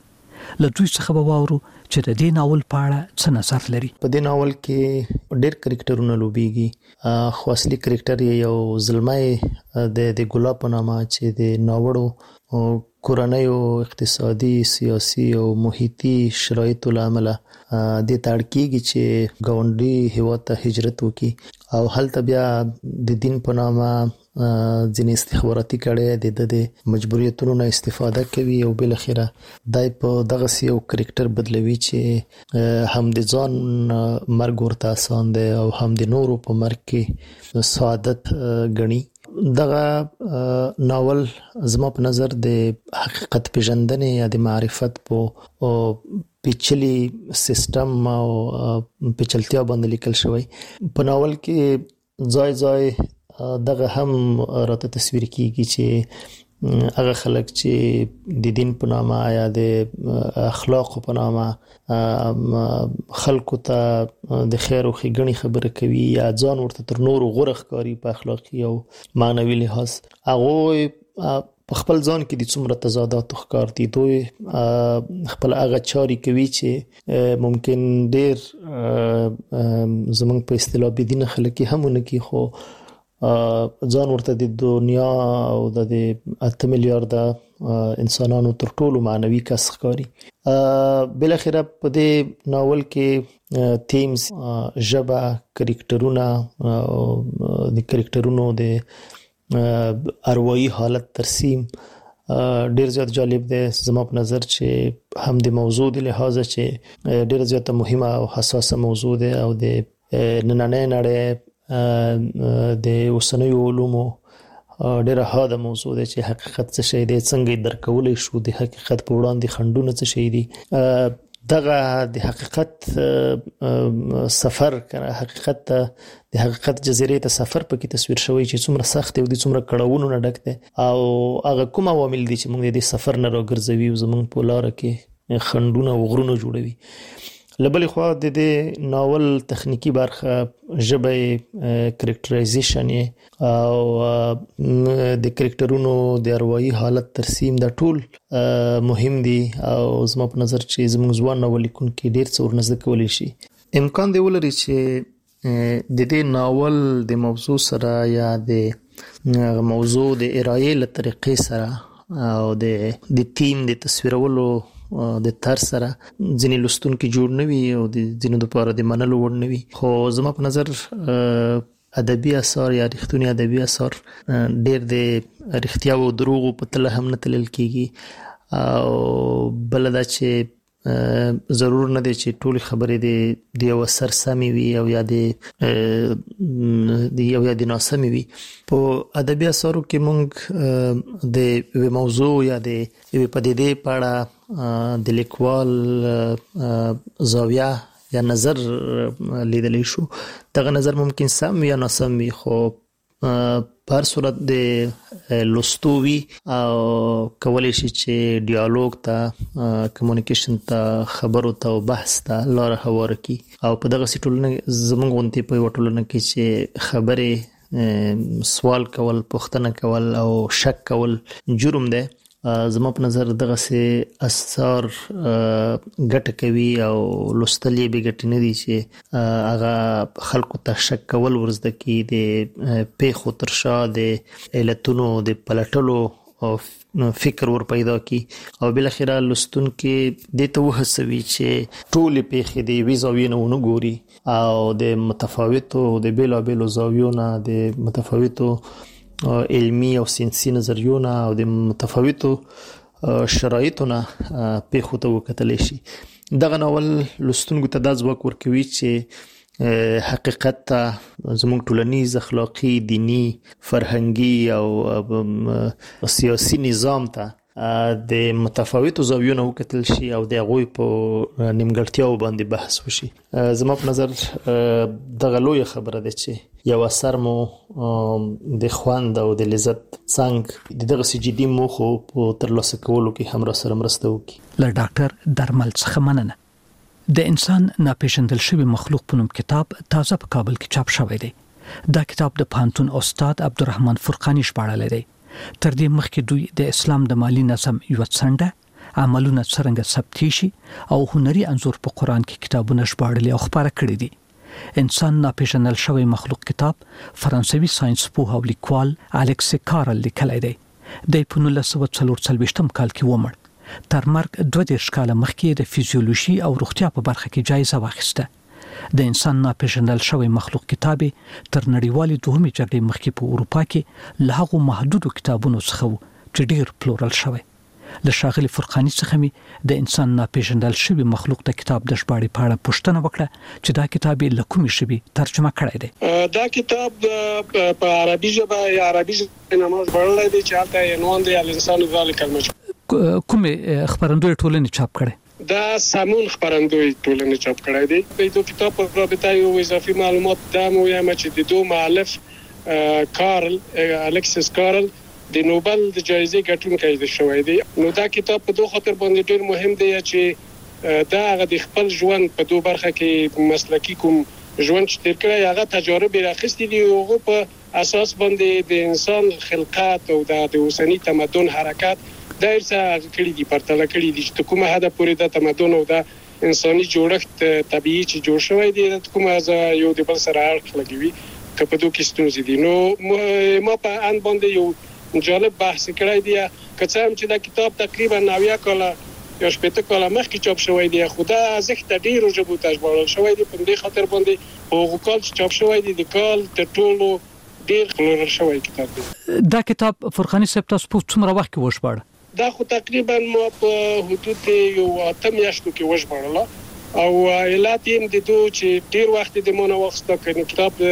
له دوی څخه به واورو چې د دې ناول په اړه څه نظر لري. په دې ناول کې ډېر کریکټرونه لوبيږي، خو اصلي کریکټر یو زلمای د ګلاب په نامه چې د ناوړو کورنیو اقتصادي، سیاسي او محیطي شرایطو له امله د تاړکیږي چې ګاونډي هیواد ته هجرت وکړي او هلته بیا د دین په نامه ځینې استخباراتي کړي د مجبوریتونو نه استفاده کوي او بل اخره دای په دغه یو کریکټر بدلوي چې هم د ځان مرګ ورته آسان دی او هم د نورو په مرګ کې سعادت غني. دغه ناول زما په نظر د حقیقت پیژندنې یا د معرفت په پیچلي سیستم او پیچلتیا باندې لیکل شوی. په ناول کې ځای ځای دغه هم راته تصویر کیږي چې هغه خلک چې د دین په نامه یا د اخلاق په نامه خلکو ته د خیر او ښېګڼې خبره کوي یا ځان ورته تر نورو غوره ښکاري په اخلاقي او معنوي لحاظ، هغه په خپل ځان کې د څومره تضادات ښکار دي. دوی خپل هغه چاري کوي چې ممکن ډېر زمونږ په اصطلاح بېدینه خلک هم ونه کوي، خو ځان ورته د دنیا او د 8 میلیارده انسانانو تر ټولو معنوي کس ښکاري. بل اخره په دې ناول کې تیمز، ژبه، کریکټرونه او د کریکټرونو د اروايي حالت ترسیم ډیر زیات جالب دی زما په نظر، چې هم د موضوع د لحاظه چې ډیر زیات مهمه او حساسه موضوع ده او د نننۍ نړۍ د اوسنیو علومو ډیره حاده موضوع ده چې حقیقت څه شی دی، څنګه درکولای شو د حقیقت په وړاندې خنډونه څه شي دي. دغه د حقیقت سفر کنه، حقیقت د حقیقت جزیره ته سفر پکې تصویر شوی چې څومره سخت دی او د څومره کړهونو نه ډک دی او هغه کوم عوامل دي چې موږ د سفر نه راګرځوي او زموږ په لار کې خنډونه او غرونه جوړوي. لبل خو د دې ناول تخنیکی برخه، ژبه، کریکټرایزیشن او د کریکټرونو د اروايي حالت ترسیم د ټول مهم دي او زما په نظر چې زموږ ځوان ناوللیکونکي ډیر څه ورنږدې کولی شي. امکان دی ولري چې د دې ناول د موضوع سره یا د موضوع د ارایې له طریقې سره او د تیم د تصویرولو د تر سره ځینې لوستونکي جوړ نه وي او د ځینو لپاره د منلو وړ نه وي، خو زما په نظر ادبي اثار یا رښتونی ادبي اثار ډېر د رښتیا او دروغو په تله هم نه تلل کېږي او بل دا چې ضرور نه دی چې ټول خبرې د یو اثر سمې وي او یا د ناسمې وي. په ادبي اثارو کې موږ د موضوع یا د پدیدې په اړه د لیکوال زاویه یا نظر لیدلی شو. دغه نظر ممکن سم یا ناسم وي، خو په هر صورت د لوستو وي او کولی شي چې ډیالوګ ته، کمیونیکیشن ته، خبرو ته او بحث ته لاره هواره کړي او په دغه ټولنه زموږ غونډې په یوه ټولنه کې چې خبرې، سوال کول، پوښتنه کول او شک کول جرم دی، زما په نظر دغه سه اثر ګټه کوي او لوستل یې به ګټه نه دي چې هغه خلکو ته شک کول ورزده کی، د پیښو ترشا د علتونو د پلټلو او فکر ور پیدا کی او بل اخره لوستونکي د ته وهڅوي چې ټول پیښې د وی زاویې نه ګوري او د متفاوتو د بیلابیلو زاویو نه، د متفاوتو علمی او ساينسي نظریونه او د متفاوتو شرایطو نه پیښو ته وکتل شي. دغه ناول لوستونکو ته د ځواک ورکوي چې حقیقت ته، زموږ ټولنیز، اخلاقی، دینی، فرهنګي او سیاسي نظام ته د متفاوتو زاویو نه وکتل شي او د هغوی په نیمګړتیاو باندې بحث وشي. زما په نظر دغه لویه خبره ده چې یو اثر مو د خوند او د لذت څنګه د دغه جدي موخو په ترلاسه کولو کې هم را سره مرسته وکړي. له ډاکټر درمل څخه مننه. د انسان ناپېژندل شوی مخلوق په نوم کتاب تازه په کابل کې چاپ شوی دی. دا کتاب د پانتون استاد عبدالرحمن فرقانی ژباړلی دی. تر دې مخکې دوی د اسلام د مالی نظم یو څنډه، عملونه څرنګه ثبت شي او هنري انځور په قران کې کتابونه ژباړلي او خبره کړې دي. انسان ناپېژندل شوی مخلوق کتاب فرانسوي ساينس پوه او لیکوال الکس کارل لیکلی دی. د 1944 کال کې ومړ. تر مرګ 22 کال مخکې د فزیولوژي او روغتیا په برخه کې جایزه واخیسته. د انسان ناپېژندل شوی مخلوق کتاب تر نړیوالې دوهمې جګړې مخکې په اروپا کې له هغو محدودو کتابونو څخه و چې ډېر پلورل شوی. له ښاغلي فرقاني څخه مې د انسان ناپېژندل شوی مخلوق د کتاب د ژباړې په اړه پوښتنه وکړه چې دا کتاب له کومې ژبې ترجمه کړی دی. دا کتاب په عربي ژبه یا عربي ژبه ژباړل دی چې هلته عنوان دی الانسان ذلک المجهول. کومې خبرندوی ټولنې چاپ کړی؟ دا سامون خبرندوی ټولنې چاپ کړی دی. د دې کتاب په رابطه یو اضافي معلومات دا مو یم چې د دوه مؤلف کارل الکسس کارل د نوبل د جایزې ګټونکی دی شوی دی. نو دا کتاب په دوه خاطر باندې ډیر مهم دی چې دا هغه د خپل ژوند په دوه برخه کې مسلکی کوم ژوند چې تیر کړی هغه تجارب راخستې دي او هغه په اساس باندې د انسان خلقات او د اوسنی تمدن حرکت دا څه کړی دي پرتله کړی دي چې کومه هدا پورې د تمدن او د انساني جوړښت طبيعي چې جوړ شوی دی د کومه یو د بل سره اړخ لګوي که په دوه کې ستونزې دي. نو ما په ان باندې یو جالب بحث کړی دی که څه هم چې دا کتاب تقریبا 90 کاله یا 80 کاله مخکې چاپ شوی دی خو دا ځکه ډیرو ژبو ته ژباړل شوی دی په دې خاطر باندې هغه کال چې چاپ شوی دی د کال تر ټولو ډیر پلورل شوی کتاب دی. دا کتاب فرقاني صاحب تاسو په څومره وخت کې وژباړ؟ دا خو تقریبا ما په حدود یو 8 میاشتو کې وژباړل او علت یې د دوه چې ډیر وخت د مونږ وخت کې کتاب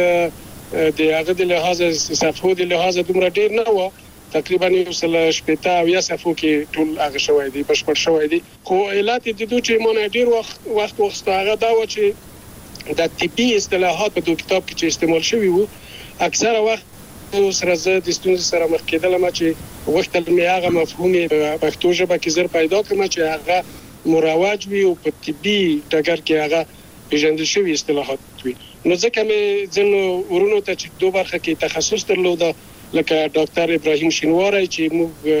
د هغه د لحاظ صفحو د لحاظ دومره ډیر نه و تقریبا یو سل شپږ یا صفو کې ټول هغه شوی دی بشپړ شوی دی. خو علت د دوه چې مونږ ډیر وخت هغه دا و چې د طبي اصطلاحات په دوه کتاب کې چې استعمال شوی وو اکثره وخت سره زه د ستونزې سره مخ کېدلم چې وخت مې هغه مفهوم په پښتو ژبه کې زر پیدا کړم چې هغه مروج وي او په طبي ډګر کې هغه پیژندل شوی اصطلاحات وي. نو ځکه مې ځنو ورونو ته چې دوه برخه کې تخصص درلوده لکه ډاکټر ابراهیم شینواری چې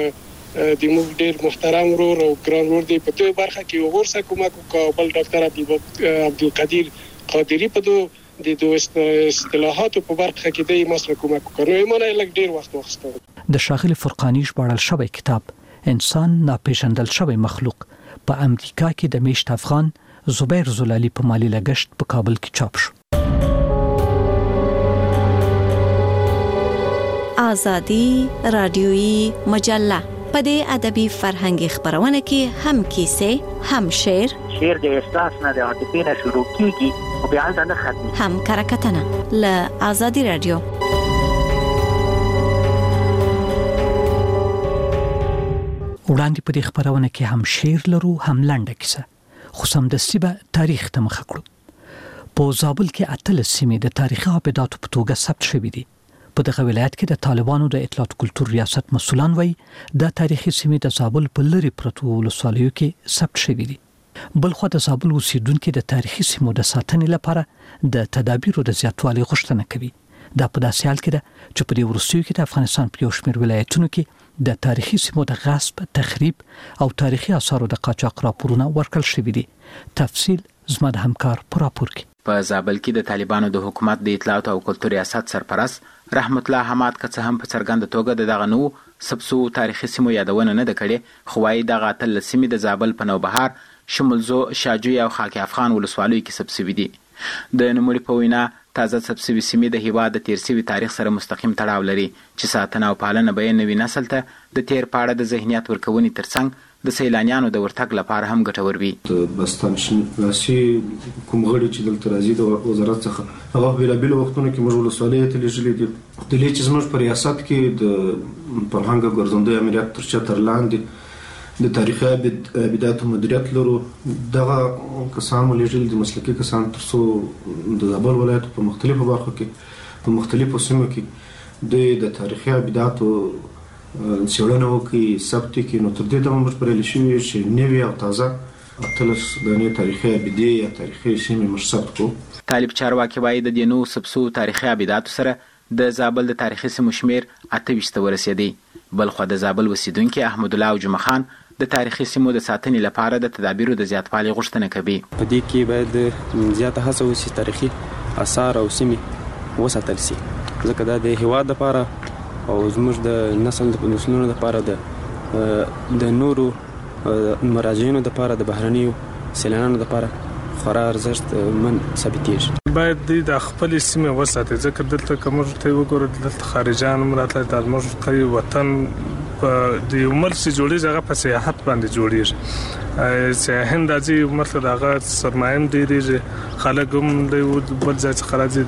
موږ ډیر محترم ورور او ګران ورور دی په دوه برخه کې ورسره کومک وکړ بل ډاکټر عبدالقدیر قادری په دوه اصطلاحاتو په برخه کې دی مسله کومک وکړ. نو ایمانه لګ ډیر وخت واخیسته. د ښاغلي فرقاني ژباړل شوی کتاب انسان ناپېژندل شوی مخلوق په امریکا کې د میشت افغان زبیر زلالي په مالی لګښت په کابل کې چاپ شو. آزادی رادیویی مجله په دې ادبي فرهنګي خبرونه کې هم کیسې هم شعر د احساس نه د عاطفې نه شروع کیږي او بیا نه ختمي هم کرکټنه ل آزادی رادیو. وړاندې په دې خبرونه کې هم شعر لرو هم لنډه کیسه خو سمدستي به تاریخ ته مخ کړو. په زابل کې اتل سیمې د تاریخي ابداتو په توګه ثبت شوې دي. په دغه ولایت کې د طالبانو د اطلاعات کلتور ریاست مسولان وایي د تاریخي سیمې د زابل په لری پرتو ولسوالیو کې ثبت شوې دي. بلخو د زابل اوسیدونکو د تاریخي سیمو د ساتنې لپاره د تدابیرو د زیاتوالي غوښتنه کوي. دا په داسې حال کې ده چې په دې وروستیو کې د افغانستان په یو شمېر ولایتونو کې د تاریخي سیمو د غصب، تخریب او تاریخي آثارو د قاچاق راپورونه ورکړل شوي دي. تفصیل زما د همکار په راپور کې. په زابل کې د طالبانو د حکومت د اطلاعات او کلتور ریاست سرپرست رحمت الله حماد که څه هم په څرګنده توګه دغه نو سبسو تاریخي سیمو یادونه نه ده کړې خو وايي دغه اتل سیمې د زابل په نوبهار، شمولزو، شاجوی او خاک افغان ولسوالیو کې سبسوي دي. د نوموړي په وینا تازه سبسوي سیمې د هیواد د تیر سوي تاریخ سره مستقیم تړاو لري چې ساتنه او پالنه به نوي نسل ته د تیر پاړه د ذهنیت ورکونې ترڅنګ د سیلانیانو د ورتګ لپاره هم ګټور وي. بستان شناسي کوم غړي چې دلته راځي د وزارت څخه هغه بېلابېل وختونو کې موږ ولسوالۍ ته لیږلي دي. د دې چې زموږ په ریاست کې د فرهنګ ګرځندوی امریت تر چتر لاندې د تاریخي ابداتو مدیریت لرو دغه کسان لیږلي دي مسلکي کسان تر څو د زابل ولایت په مختلفو برخو کې په مختلفو سیمو کې د تاریخي ابداتو څېړنه وکړي ثبت کړي. نو تر دې دمه موږ بریالي شوي چې نوي او تازه 18 دانې تاریخي ابدې یا تاریخي سیمې موږ ثبت کړو. طالب چارواکي وایي د دې نو سبسو تاریخي ابداتو سره د زابل د تاریخي سیمو شمېر 28 ته ورسېدی. بلخو د زابل اوسیدونکي احمد الله او جمعه خان د تاریخي سیمو د ساتنې لپاره د تدابیرو د زیاتوالي غوښتنه کوي. په دې کې باید زیاته هڅه وشي تاریخي آثار او سیمې وساتل شي، ځکه دا د هېواد لپاره او زموږ د نسلونو لپاره د نورو مراجعینو لپاره د بهرنیو سیلانیانو لپاره خورا ارزښت من ثابتېږي. باید د خپل سیمه وساتي، ځکه دلته کوم ته وګورئ دلته خارجان مراتله د موږ وطن د یو ملک جوړیږي، هغه په سیاحت باندې جوړیږي. سیاحین راځي مرته دغه سرمایم ډېریږي، خلک هم د بل ځای څخه راځي،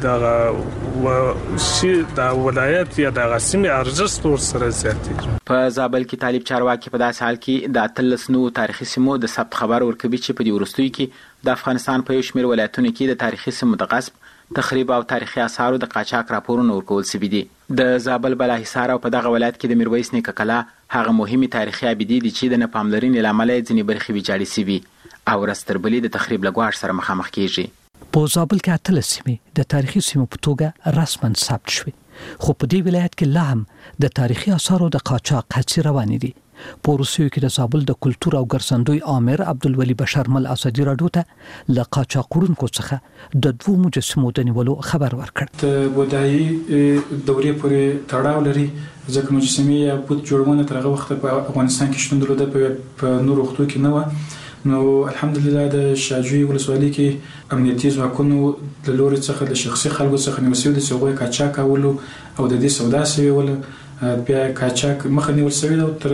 دغه شي د ولایت یا دغه سیمه ارزښت ورسره زیاتېږي. په زابل کې طالب چارواکي په داسې حال کې د 13 تاریخي سیمو د ثبت خبر ورکوي چې په دې وروستیو کې د افغانستان په یو شمېر ولایتونو کې د تاریخي سیمو د غصب، تخریب او تاریخي آثارو د قاچاق راپورونه ورکول شوي دي. د زابل بالاحصار او په دغه ولایت کې د میرویس نیکه کلا هغه مهمې تاریخي ابدې دي چې د نه پاملرنې له امله ځینې برخې ویجاړې شوي او ورځ تر بلې د تخریب له ګواښ سره مخامخ کیږي. په زابل کې 13 سیمې د تاریخي سیمو په توګه رسماً ثبت شوي، خو په دې ولایت کې لا هم د تاریخي آثارو د قاچاق هڅې روانې دي. په روسیو کې د زابل د کلتور او ګرځندوی عامر عبدالولي بشرمل اسدي راډیو ته له قاچاقونکو څخه د 2 مجسمو د نیولو خبر ورکړ. د بودایي دورې پورې تړاو لري، ځکه مجسمې یا بت جوړونه تر هغه وخت په افغانستان کې شتون درلوده، په نورو وختو کې نه و. نو الحمدلله د شاجوی ولسوالۍ کې امنیتي ځواکونو د لوري څخه د شخصي خلکو څخه نیول شوی د سوغوي قاچاق کولو او د دې سودا شوی ول بیا قاچاق مخه نیول شوی او تر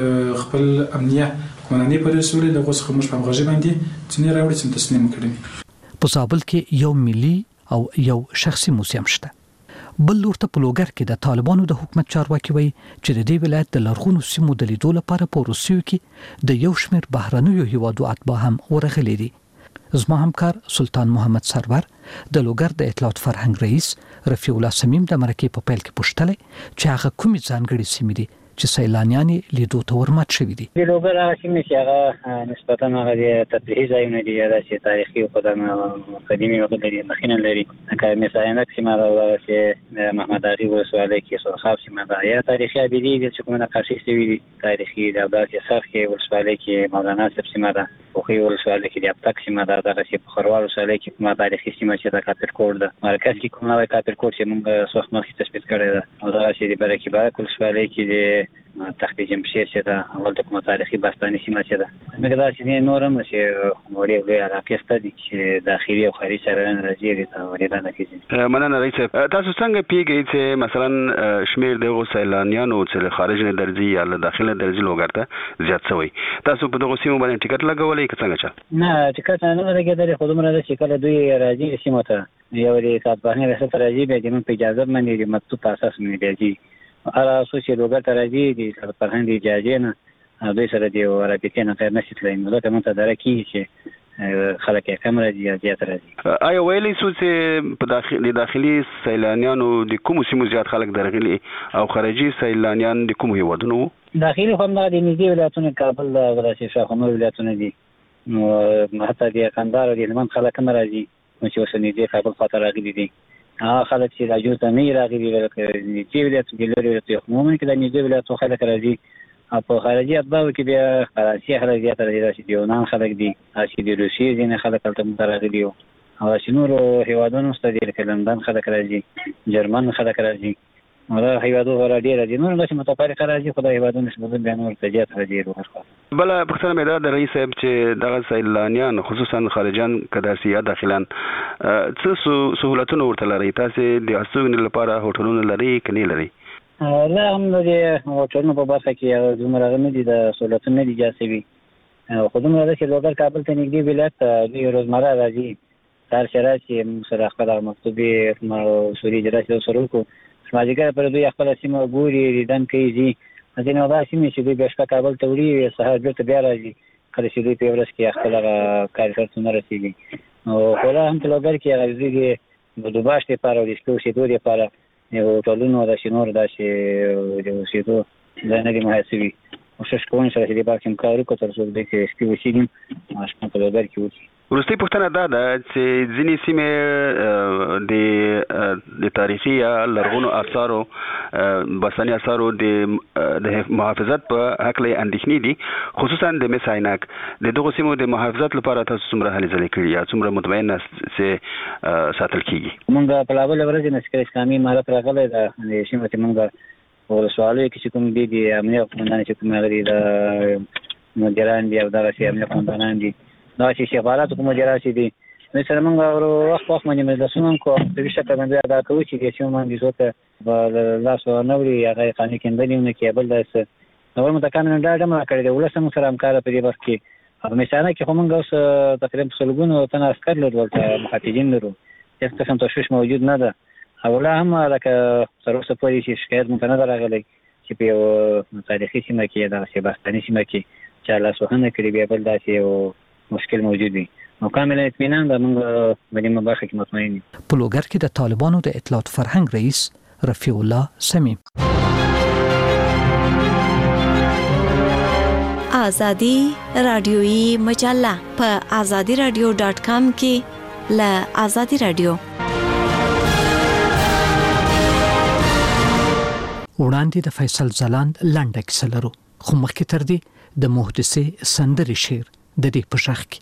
خپل امنیه قانوني پر رسول د غوښ خمش په غږی باندې څنګه راوړي چې تسلیم کړي. په زابل کې یو ملي او یو شخصي موزیم شته. بل ورته په لوګر کې د طالبانو د حکومت چارواکي وایي چې د دې ولایت د لرغونو سیمو د لیدو لپاره په روسیو کې د یو شمېر بهرنیو هیوادو اتباع هم ورغلي دي. زما همکار سلطان محمد سرور د لوګر د اطلاعات فرهنګ رئیس رفیع الله سمیم د مرکې په پیل کې پوښتنه چې هغه کومې ځانګړې سیمې دي چې سیلانیان لیدو ته ورمات شوي دي. د لوګر هغه سیمې چې هغه نسبتاً هغه د تفریحي ځایونه دي، یا داسې تاریخي او قدیمي وګړي لري، مخینه لري، لکه مثلا سیمه ده چې محمد علي ولسوالۍ کې سرخاب سیمه ده، یا تاریخي ابدي دي چې کومه نقاشي شوي دي تاریخي د داسې صرف کې ولسوالۍ کې مولانا صاحب سیمه ده، خوخي ولسوالۍ کې د ابتک سیمه ده، دغه چې په خروار ولسوالۍ کې کومه تاریخي سیمه چې د کاپرکوټ ده، مرکز کې کومه د کاپرکوټ چې موږ څو وخت مخکې تثبیت کړی ده، او دغه چې د برکې باک ولسوالۍ کې د تخت جمشید چې ده اول د کومه تاریخي باستاني سیمه چې ده، مګر چې نورم چې وړي وړي علاقې ستاسو دي چې داخلي او خارجي سره راځي ته ورته نه کیږي. مننه رئیس، تاسو څنګه پیږئ چې مثلا شمیر د سیلانیانو چې خارج نه درځي یا له داخله درځي لوګر ته زیات شوی، تاسو په دغه سیمه باندې ټیکټ لګولې که څنګه چل؟ نه ټیکټ نه لګیدل، خو دومره چې کله دوی راځي سیمه ته یو لري کارباني رسټ راځي به د په اجازه باندې د مکتوب په اساس باندې راځي. هر اساس چې لوګر ته راځي د فرهنګ اجازه نه دوی سره دی رابطه نه غیر نشي تلای، نو ته مونږ ته درکې چې خلک یې کم راځي یا زیات راځي. آیا ویلي سو چې په داخلي سیلانیانو د کوم سیمو زیات خلک درغلي او خارجي سیلانیان د کوم هیوادونو؟ داخلي هم د نږدې ولایتونو کابل د شاهنامه ولایتونو دي، نو حتی د کندهار د هلمند خلک هم راځي چې اوس نږدې کابل خاطر راغلي دي. هغه خلک چې راځي ته نه راغلي ولکه نږدې ولایت د لري ته عموما کې د نږدې ولایت خلک راځي، او په خارجي اتباعو کې بیا فرانسې خلک زیات راځي، د یونان خلک دي، چې د روسیې ځینې خلک هلته راغلي او چې نورو هیوادونو څخه دي لکه لندن خلک راځي، جرمن خلک راځي، دا هیوادو غوړه ډیر دي، نور د متفرقه راځي، خدای هیوادونو نسبت بیان ورته زیات راځي. بل پښتنه مې دا د رئیس صاحب چې دغه سیلانیان خصوصا خارجان کداسي یا داخلان څه سہولتونه ورته لري؟ تاسو د استوګنې لپاره هوټلونه لري کني لري؟ لا هم د هوټلونو په برخه کې دومره نه دي د سہولتونه دي جاسبي، خو دومره چې لوګر کابل ته نږدې ولایت د روزمره راځي، تر شرایط چې سره خپل مکتوبي سوري جراحي سره کو ماجګر پر دوی خپل سیمه ګوري ریدن کوي، ځینې ودا سیمه چې دوی بشپا کابل ته وړي سهار بیرته بیا راځي، کله چې دوی په ورځ کې خپل کارکړ نه رسیږي. او خلا هم په لوګر کې راځي د دوباشت لپاره او د سکو شیدو لپاره یو ټولونو د شنور د شیدو د نه دی محاسبي او شش کوون سره د باکم کارو کو تر څو د کې سکو شیدین ماشین په لوګر کې وځي. وروستۍ پوښتنه دا ده چې ځینې سیمې د تاریخي یا لرغونو آثارو باستاني آثارو د محافظت په هکله اندېښنې دي، خصوصا د مس عینک. د دغو سیمو د محافظت لپاره تاسو څومره هلې ځلې کړي یا څومره مطمئن یاست چې ساتل کېږي؟ موږ په لاول ورځ نسکر اسلامي امارت راغلی د سیمه چې موږ ولسوالۍ کې چې کوم دي د امنیه قومندان چې کوم هغه د مدیران دي او دغه امنیه قومندانان دي دا چې شغالات کوم مدیران چې دي مثلا موږ وخت باندې مدرسونه کو په شکل باندې ادا کوو چې چې موږ د زوته لاس نوري هغه قانوني کېندنه کې بل داس نو متکامل دا ډمه کړی دی ولسم سره همکار په دې وخت کې مثلا کې موږ اوس تقریبا سلګونو تن عسكر لرو محافظین لرو هیڅ قسم تشویش موجود نه ده او لا هم لکه تر اوسه پورې چې شکایت مونږ نه راغلی چې په تاریخي سیمه کې دا سیباستاني سیمه کې چې لا سوهنه کړی بیا بل داسې یو مشکل موجود دی نو کامل اطمینان دا موږ باندې مبارک کې مطمئن یو. په لوګر کې د طالبانو د اطلاعات فرهنګ رئیس رفیع الله سمیم آزادی رادیویی مجله په azadiradio.com کې ل آزادی رادیو وړاندې د فیصل ځلاند لنډه کیسه لرو خو مخکې تر دې د محدثه سندري شعر د دې په شاخ کې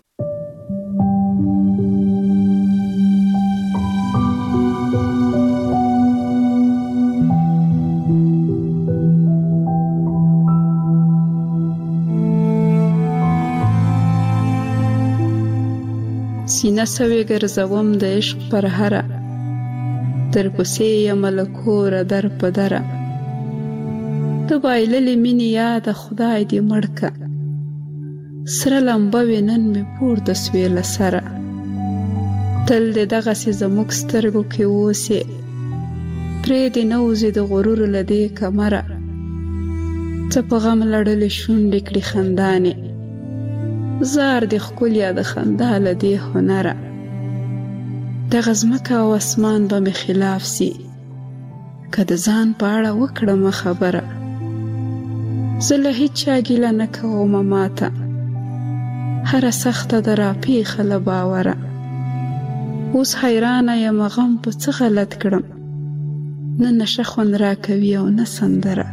سینه سوي ګرځوم د عشق پر هره در پسې یم لکور در په دره د بایللې مینې یاد خدای دې مړکه سره لمبه وینن مې پورته سوې له سره تل دې دغسې زموږ سترګو کې اوسې پرې دې نه وځې د غرور له دې کمره څه په غم لړلې شونډې کړي خندانې زار دې ښکلیا د خندا له دې هنره دغه ځمکه او اسمان به مې خلاف سي که د ځان په اړه وکړم خبره زه له هیچا ګیله نه کوم ماته هره سخته د راپېښه له باوره اوس حیرانه یم غم په څه غلط کړم نه نشه خوند راکوي او نه سندره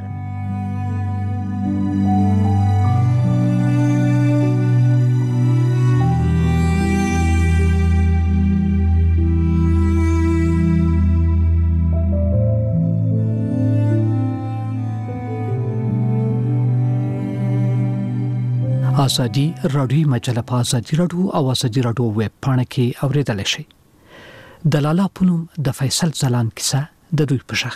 آزادی رادیویی مجله په آزادی رادیو او آزادی رادیو ویب پاڼه کې اوریدل شي. د لالا پونم د فیصل ځلاند کیسه د دوی په شاخ.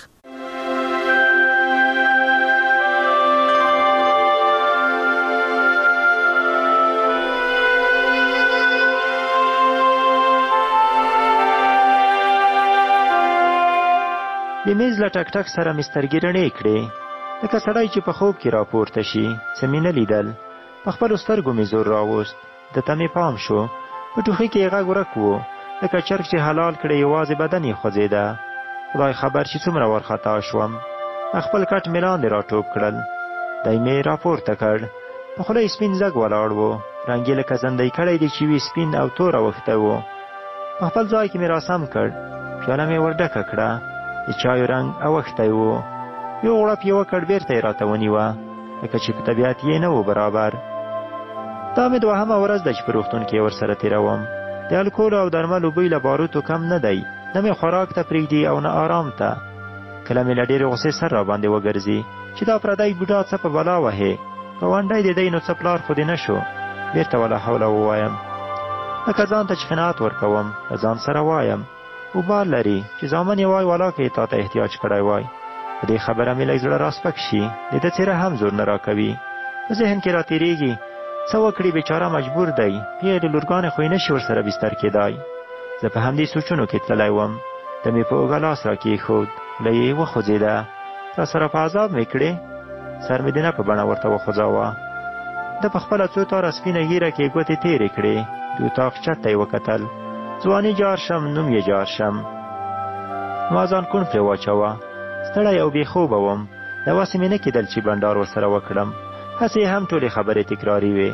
د میز له ټک ټک سره مې سترګې رڼې کړې لکه سړی چې په خوب کې راپورته شي څه مې نه لیدل په خپلو سترګو مې زور راوست د ته مې پام شو په ټوخي کې یې غږ ورک و لکه چرګ چې حلال کړی یوازې بدن یې خوځېده خدای خبر چې څومره وارخطا شوم خپل کټ مې لاندې راټوپ کړل دی مې راپورته کړ په خوله یې سپین زګ ولاړ و رنګ یې لکه زندۍ کړی دی چې وي سپین او تور اوښتی و په خپل ځای کې مې راسم کړ پیاله مې ورډکه کړه د چایو رنګ اوښتی و یو غړپ یې وکړ بېرته یې راته ونیوه لکه چې په طبیعت یې نه و برابر دا مې دوهمه ورځ ده چې په روغتون کې ورسره تېروم د الکولو او درملو بوی له باروتو کم نه دی نه مې خوراک ته پرېږدي او نه آرام ته کله مې له ډېرې غوسې سر راباندې وګرځي چې دا پردی بوډا څه په بلا وهې ګاونډی د دی نو څه پلار خو دې نه شو بېرته ولا حوله ووایم لکه ځان ته چې قناعت ورکوم له ځان سره وایم وبال لري چې زامن یې وای والا که یې تا ته احتیاج کړی وای په دې خبره مې لږ زړه راسپک شي د ده څېره هم زور نه راکوي په ذهن کې راتېرېږي څه وکړي بیچاره مجبور دی بیا یې د لورګانې خو یې نه شي ورسره بستر کېدای زه په همدې سوچونو کې تللی وم ته مې په اوږه لاس را کېښود له یې وخوځېده را سره په عذاب مې کړې سر مې د نه په بڼه ورته وخوځاوه ده په خپله څو تاره سپینه ږیره کې ګوتې تېرې کړې د اطاق چت ته یې وکتل ځواني جار شم نوم یې جار شم ما ځان کون پرې واچوه ستړی او بې خوبه وم داسې مې نه کېدل چې بنډار ورسره وکړم هسې هم ټولې خبرې تکراري وې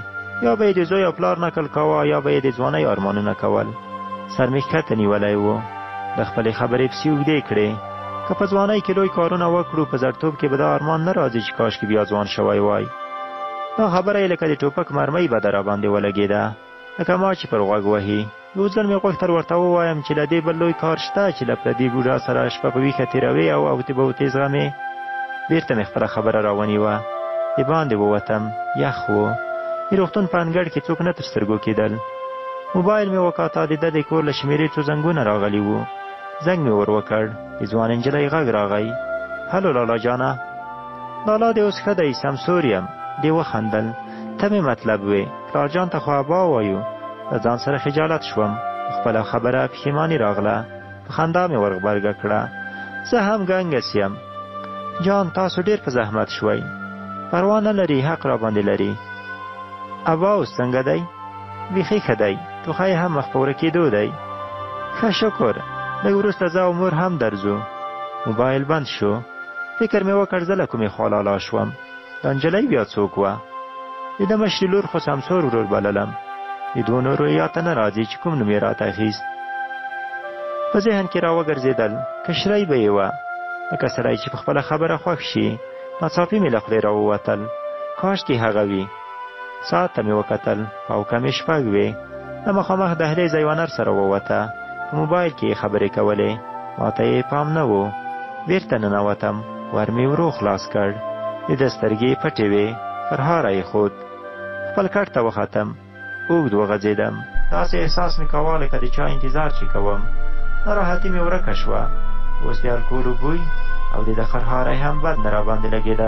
یا به یې د زوی او پلار نکل کاوه یا به یې د ځوانۍ ارمانونه کول. سر مې ښکته نیولی و. د خپلې خبرې پسې اوږدې کړې. که په ځوانۍ کې لوی کارونه وکړو په زړتوب کې به دا ارمان نه راځي چې کاشکې بیا ځوان شوی وای. دا خبره یې لکه د ټوپک مرمۍ به در راباندې ولګېده، لکه ما چې پر غوږ وهي. یو ځل مې غوښتل ورته ووایم چې له دې بل لوی کار شته چې له پردي بوډا سره شپه په ویښه تېروې او اوتې بوتې زغمې. بېرته مې خپله خبره راونیوه. د باندې ووتم، یخ و. د روغتون په انګړ کې څوک نه تر سترګو کېدل. موبایل مې وکاته، د ده د کور له شمېرې څو زنګونه راغلي وو. زنګ مې ور وکړ. د ځوان نجلۍ غږ راغی. هلو لالا جانه. لالا دې اوس ښه دی، سمسور یم. دې وخندل. ته مې مطلب وې، پلار جان ته خو ابا وایو. له ځان سره خجالت شوم. خپله خبره پښیماني راغله. په خندا مې ور غبرګه کړه. زه هم ګنګس یم. جان تاسو ډېر په زحمت شوئ. پروا نه لري، حق را باندې لري. ابا اوس څنګه دی؟ بیخي ښه دی. ټوخی هم مخ په ورکېدو دی. ښه شکر. لږ وروسته زه او مور هم درځو. موبایل بند شو. فکر مې وکړ زه له کومې خوا لالا شوم. دا نجلۍ بیا څوک وه؟ د ده مشرې لور خو سمسور ورور بللم. د دوو نورو یاد ته نه راځي چې کوم نوم یې راته اخیست. په ذهن کې راوګرځېدل. کشرۍ به یې وه، لکه سړی چې په خپله خبره خوښ شي. ناڅاپي مې له خولې راووتل، کاشکې هغه وي. ساعت ته مې وکتل، پاو کمې 6 وې. د مخامخ دهلیزه یوه نر سره ووته. په موبایل کې یې خبرې کولې. ما ته یې پام نه و. بېرته ننوتم. ور مې ورو خلاص کړ. د ده سترګې پټې وې. پر هاره یې ښود. خپل کټ ته وختم. اوږد وغځېدم. داسې احساس مې کوه لکه د چا انتظار چې کوم. ناراحتي مې ورکه شوه. اوس د الکولو بوی او د ده خرهاری هم بد نه راباندې لګېده.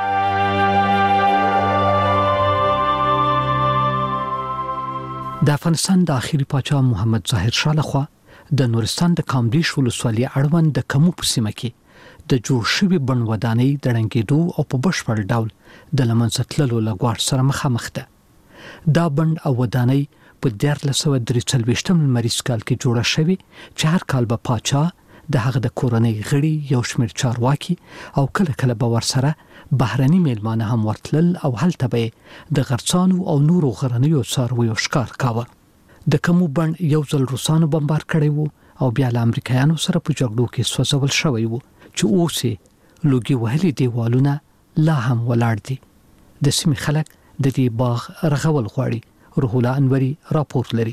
د افغانستان د آخري پاچا محمد ظاهر شاه لخوا د نورستان د کامدیش ولسوالۍ اړوند د کمو په سیمه کې د جوړ شوي بڼ ودانۍ د ړنګېدو او په بشپړ ډول د له منځه تللو له ګواښ سره مخامخ ده. دا بڼ او ودانۍ په 1943 لمریز کال کې جوړه شوې چې هر کال به پاچا د هغه د کورنۍ غړي یو شمېر چارواکي او کله کله به ورسره بهرني میلمانه هم ورتلل او هلته به د غرڅانو او نورو غرنیو څارویو ښکار کاوه. د کمو بڼ یو ځل روسانو بمبار کړی وو او بیا له امریکایانو سره په جګړو کې سوځول شوی وو چې اوس یې لوګي وهلي دیوالونه لا هم ولاړ دي. د سیمې خلک د دې باغ رغول غواړي. روح الله انوري راپور لري.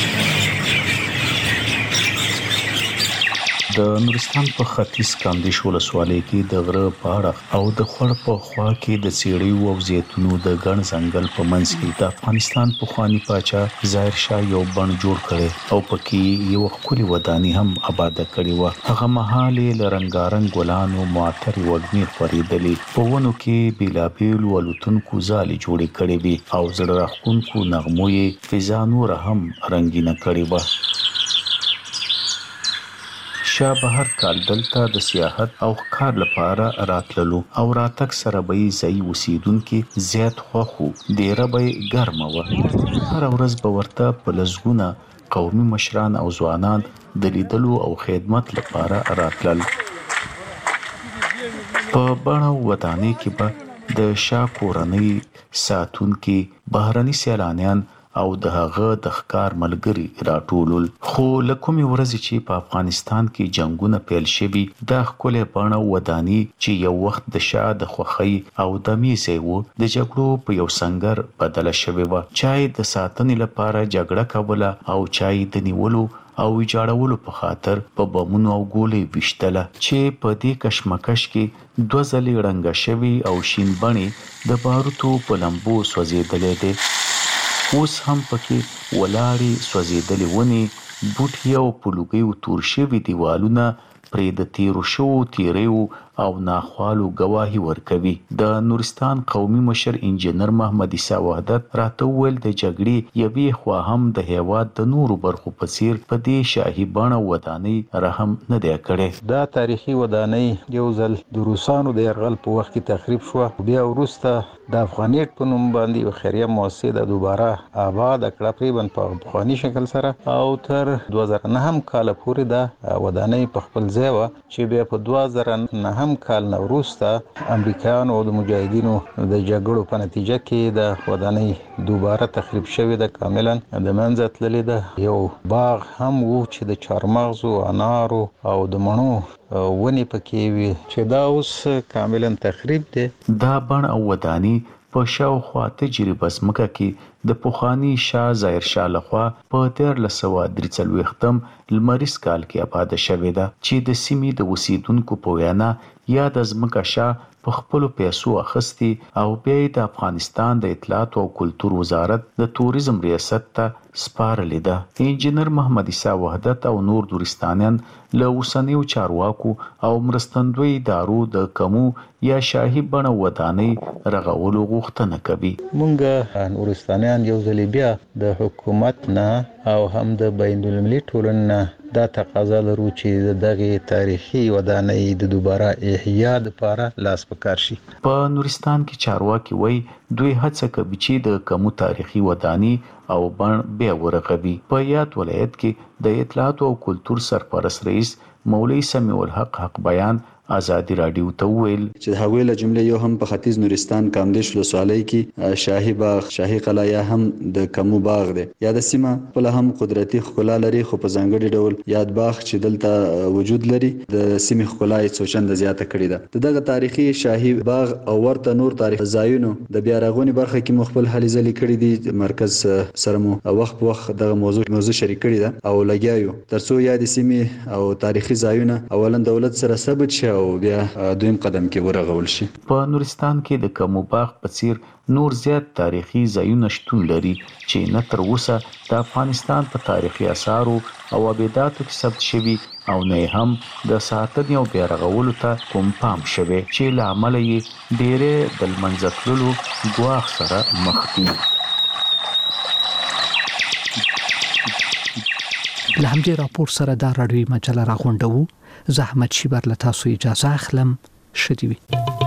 د نورستان په ختیځ کامدیش ولسوالۍ کې د غره په اړه او د خړ په خوا کې د څېړیو او زیتونو د ګڼ ځنګل په منځ کې د افغانستان پخوانی پاچا ظاهر شاه یو بڼ جوړ کړي او پکې یو ښکلې ودانۍ هم آباد کړې و. هغه مهال له رنگارنګ ګلانو معطر وږمې خورېدلې. په ونو کې بیلابیل ولوتونکو ځالې جوړې کړې وې او زړه راښکونکو نغمو یې فضا نور هم رنګینه کړې وه. شاه به هر کال دلته د سیاحت او ښکار لپاره راتللو او راتګ سره به یې ځایي اوسېدونکي زیات خوښ وو. ډېره به یې ګرمه وه. هره ورځ به ورته په لسګونه قومي مشران او ځوانان د لیدلو او خدمت لپاره راتلل. په بڼه ودانۍ کې به د شاه کورنۍ ساتونکي بهرني سیلانیان او د هغه د ښکار ملګري راټولول. خو له کومې ورځې چې په افغانستان کې جنگونه پیل شوي دا ښکلې بڼه ودانۍ چې یو وخت د شاه د خوښۍ او د میزې و د جګړو په یو سنګر بدله شوې وه. چای د ساتنې لپاره جګړه کوله او چای د نیولو او ویجاړولو په خاطر په بمونو او ګولې ویشتله چې په دې کشمکش کې 2 ځلې ړنګه شوي او شین بڼې د باروتو په لمبو سوځېدلې دي. اوس هم پکې ولاړې سوځېدلې ونې، بوټي او په لوګیو تور شوي دیوالونه پرې د تیرو شوو تیریو او ناخوالو ګواهي ورکوي. د نورستان قومي مشر انجینر محمد عیسی وحدت راته وویل د جګړې یوې خوا هم د هیواد د نورو برخو په څیر په دې شاهي بڼه ودانۍ رحم نه دی کړی. دا تاریخي ودانۍ یو ځل د روسانو د یرغل په وخت کې تخریب شوه. بیا وروسته د افغانیت په نوم باندې یو خیریه مؤسسه د دوباره آباد کړه تقریبا په پخواني شکل سره او تر 2009 کال پورې دا ودانۍ په خپل ځای و چې بیا په 2009 هم کال نه وروسته امریکایانو او د مجاهدینو د جګړو په نتیجه کې د ودانۍ دوباره تخریب شوې ده، کاملا د منځه تللې ده. یو باغ هم وو چې د چارمغزو، انارو او د مڼو ونې پکې وي چې دا اوس کاملا تخریب دي. دا بڼ او ودانۍ په شاوخوا تجربه ځمکه کې د پخواني شاه ظاهر شاه لخوا په 1343 لمریز کال کې آباد شوې ده چې د سیمې د اوسیدونکو په وینا یا د ځمکه شاه په خپلو پیسو اخیستي او بیا د افغانستان د اطلاعات او کلتور وزارت د توریزم ریاست ته سپارلې ده. انجینر محمد عیسی وحدت او نور نورستانیان له اوسنیو چارواکو او مرستندوی ادارو د کمو یا شاهي بڼه ودانۍ رغولو غوښتنه کوي. مونږ نورستانیان یو ځل بیا د حکومت نه او هم د بین المللي ټولنې نه دا تقاضا لرو چې دغه تاریخي ودانۍ د دوباره احیا لپاره لاس پکار شي. په نورستان کې چارواکي وایي دوی هڅه کوي چې د کمو تاریخي ودانۍ او بڼ بیا ورغوي. په یاد ولایت کې د اطلاعات او کلتور سرپرست رئیس مولوی سمیع الحق حق بیان آزادی رادیو ته ویل چې هغوی له جملې یو هم په ختیځ نورستان کامدیش ولسوالۍ کې شاهي باغ، شاهي قلعه یا هم د کمو باغ دی. یا د سیمه خپل هم قدرتي ښکلا لري، خو په ځانګړي ډول یاد باغ چې دلته وجود لري د سیمې ښکلا یې څو چنده زیاته کړې ده. دغه تاریخي شاهي باغ او ورته نور تاریخي ځایونو د بیا رغونې برخه کې مو خپل هلې ځلې کړې دي. مرکز سره مو وخت په وخت دغه موضوع شریک کړې ده او لګیایو ترڅو یا د سیمې او تاریخي ځایونه اولا دولت سره ثبت شي او بیا دویم قدم کې ورغول شي. په نورستان کې د کمو باغ په څیر نور زیات تاریخي ځایونه شتون لري چې نه تر اوسه د افغانستان په تاریخي آثارو او ابداتو کې ثبت شوي او نه هم د ساتنې او بیا رغولو ته کوم پام شوی چې له امله یې ډېرې د لمنځه تللو ګواښ سره مخ دي. له همدې راپور سره دا راډیوي مجله راغونډوو. زه احمد شیبر له تاسو اجازه اخلم. ښه دې وي.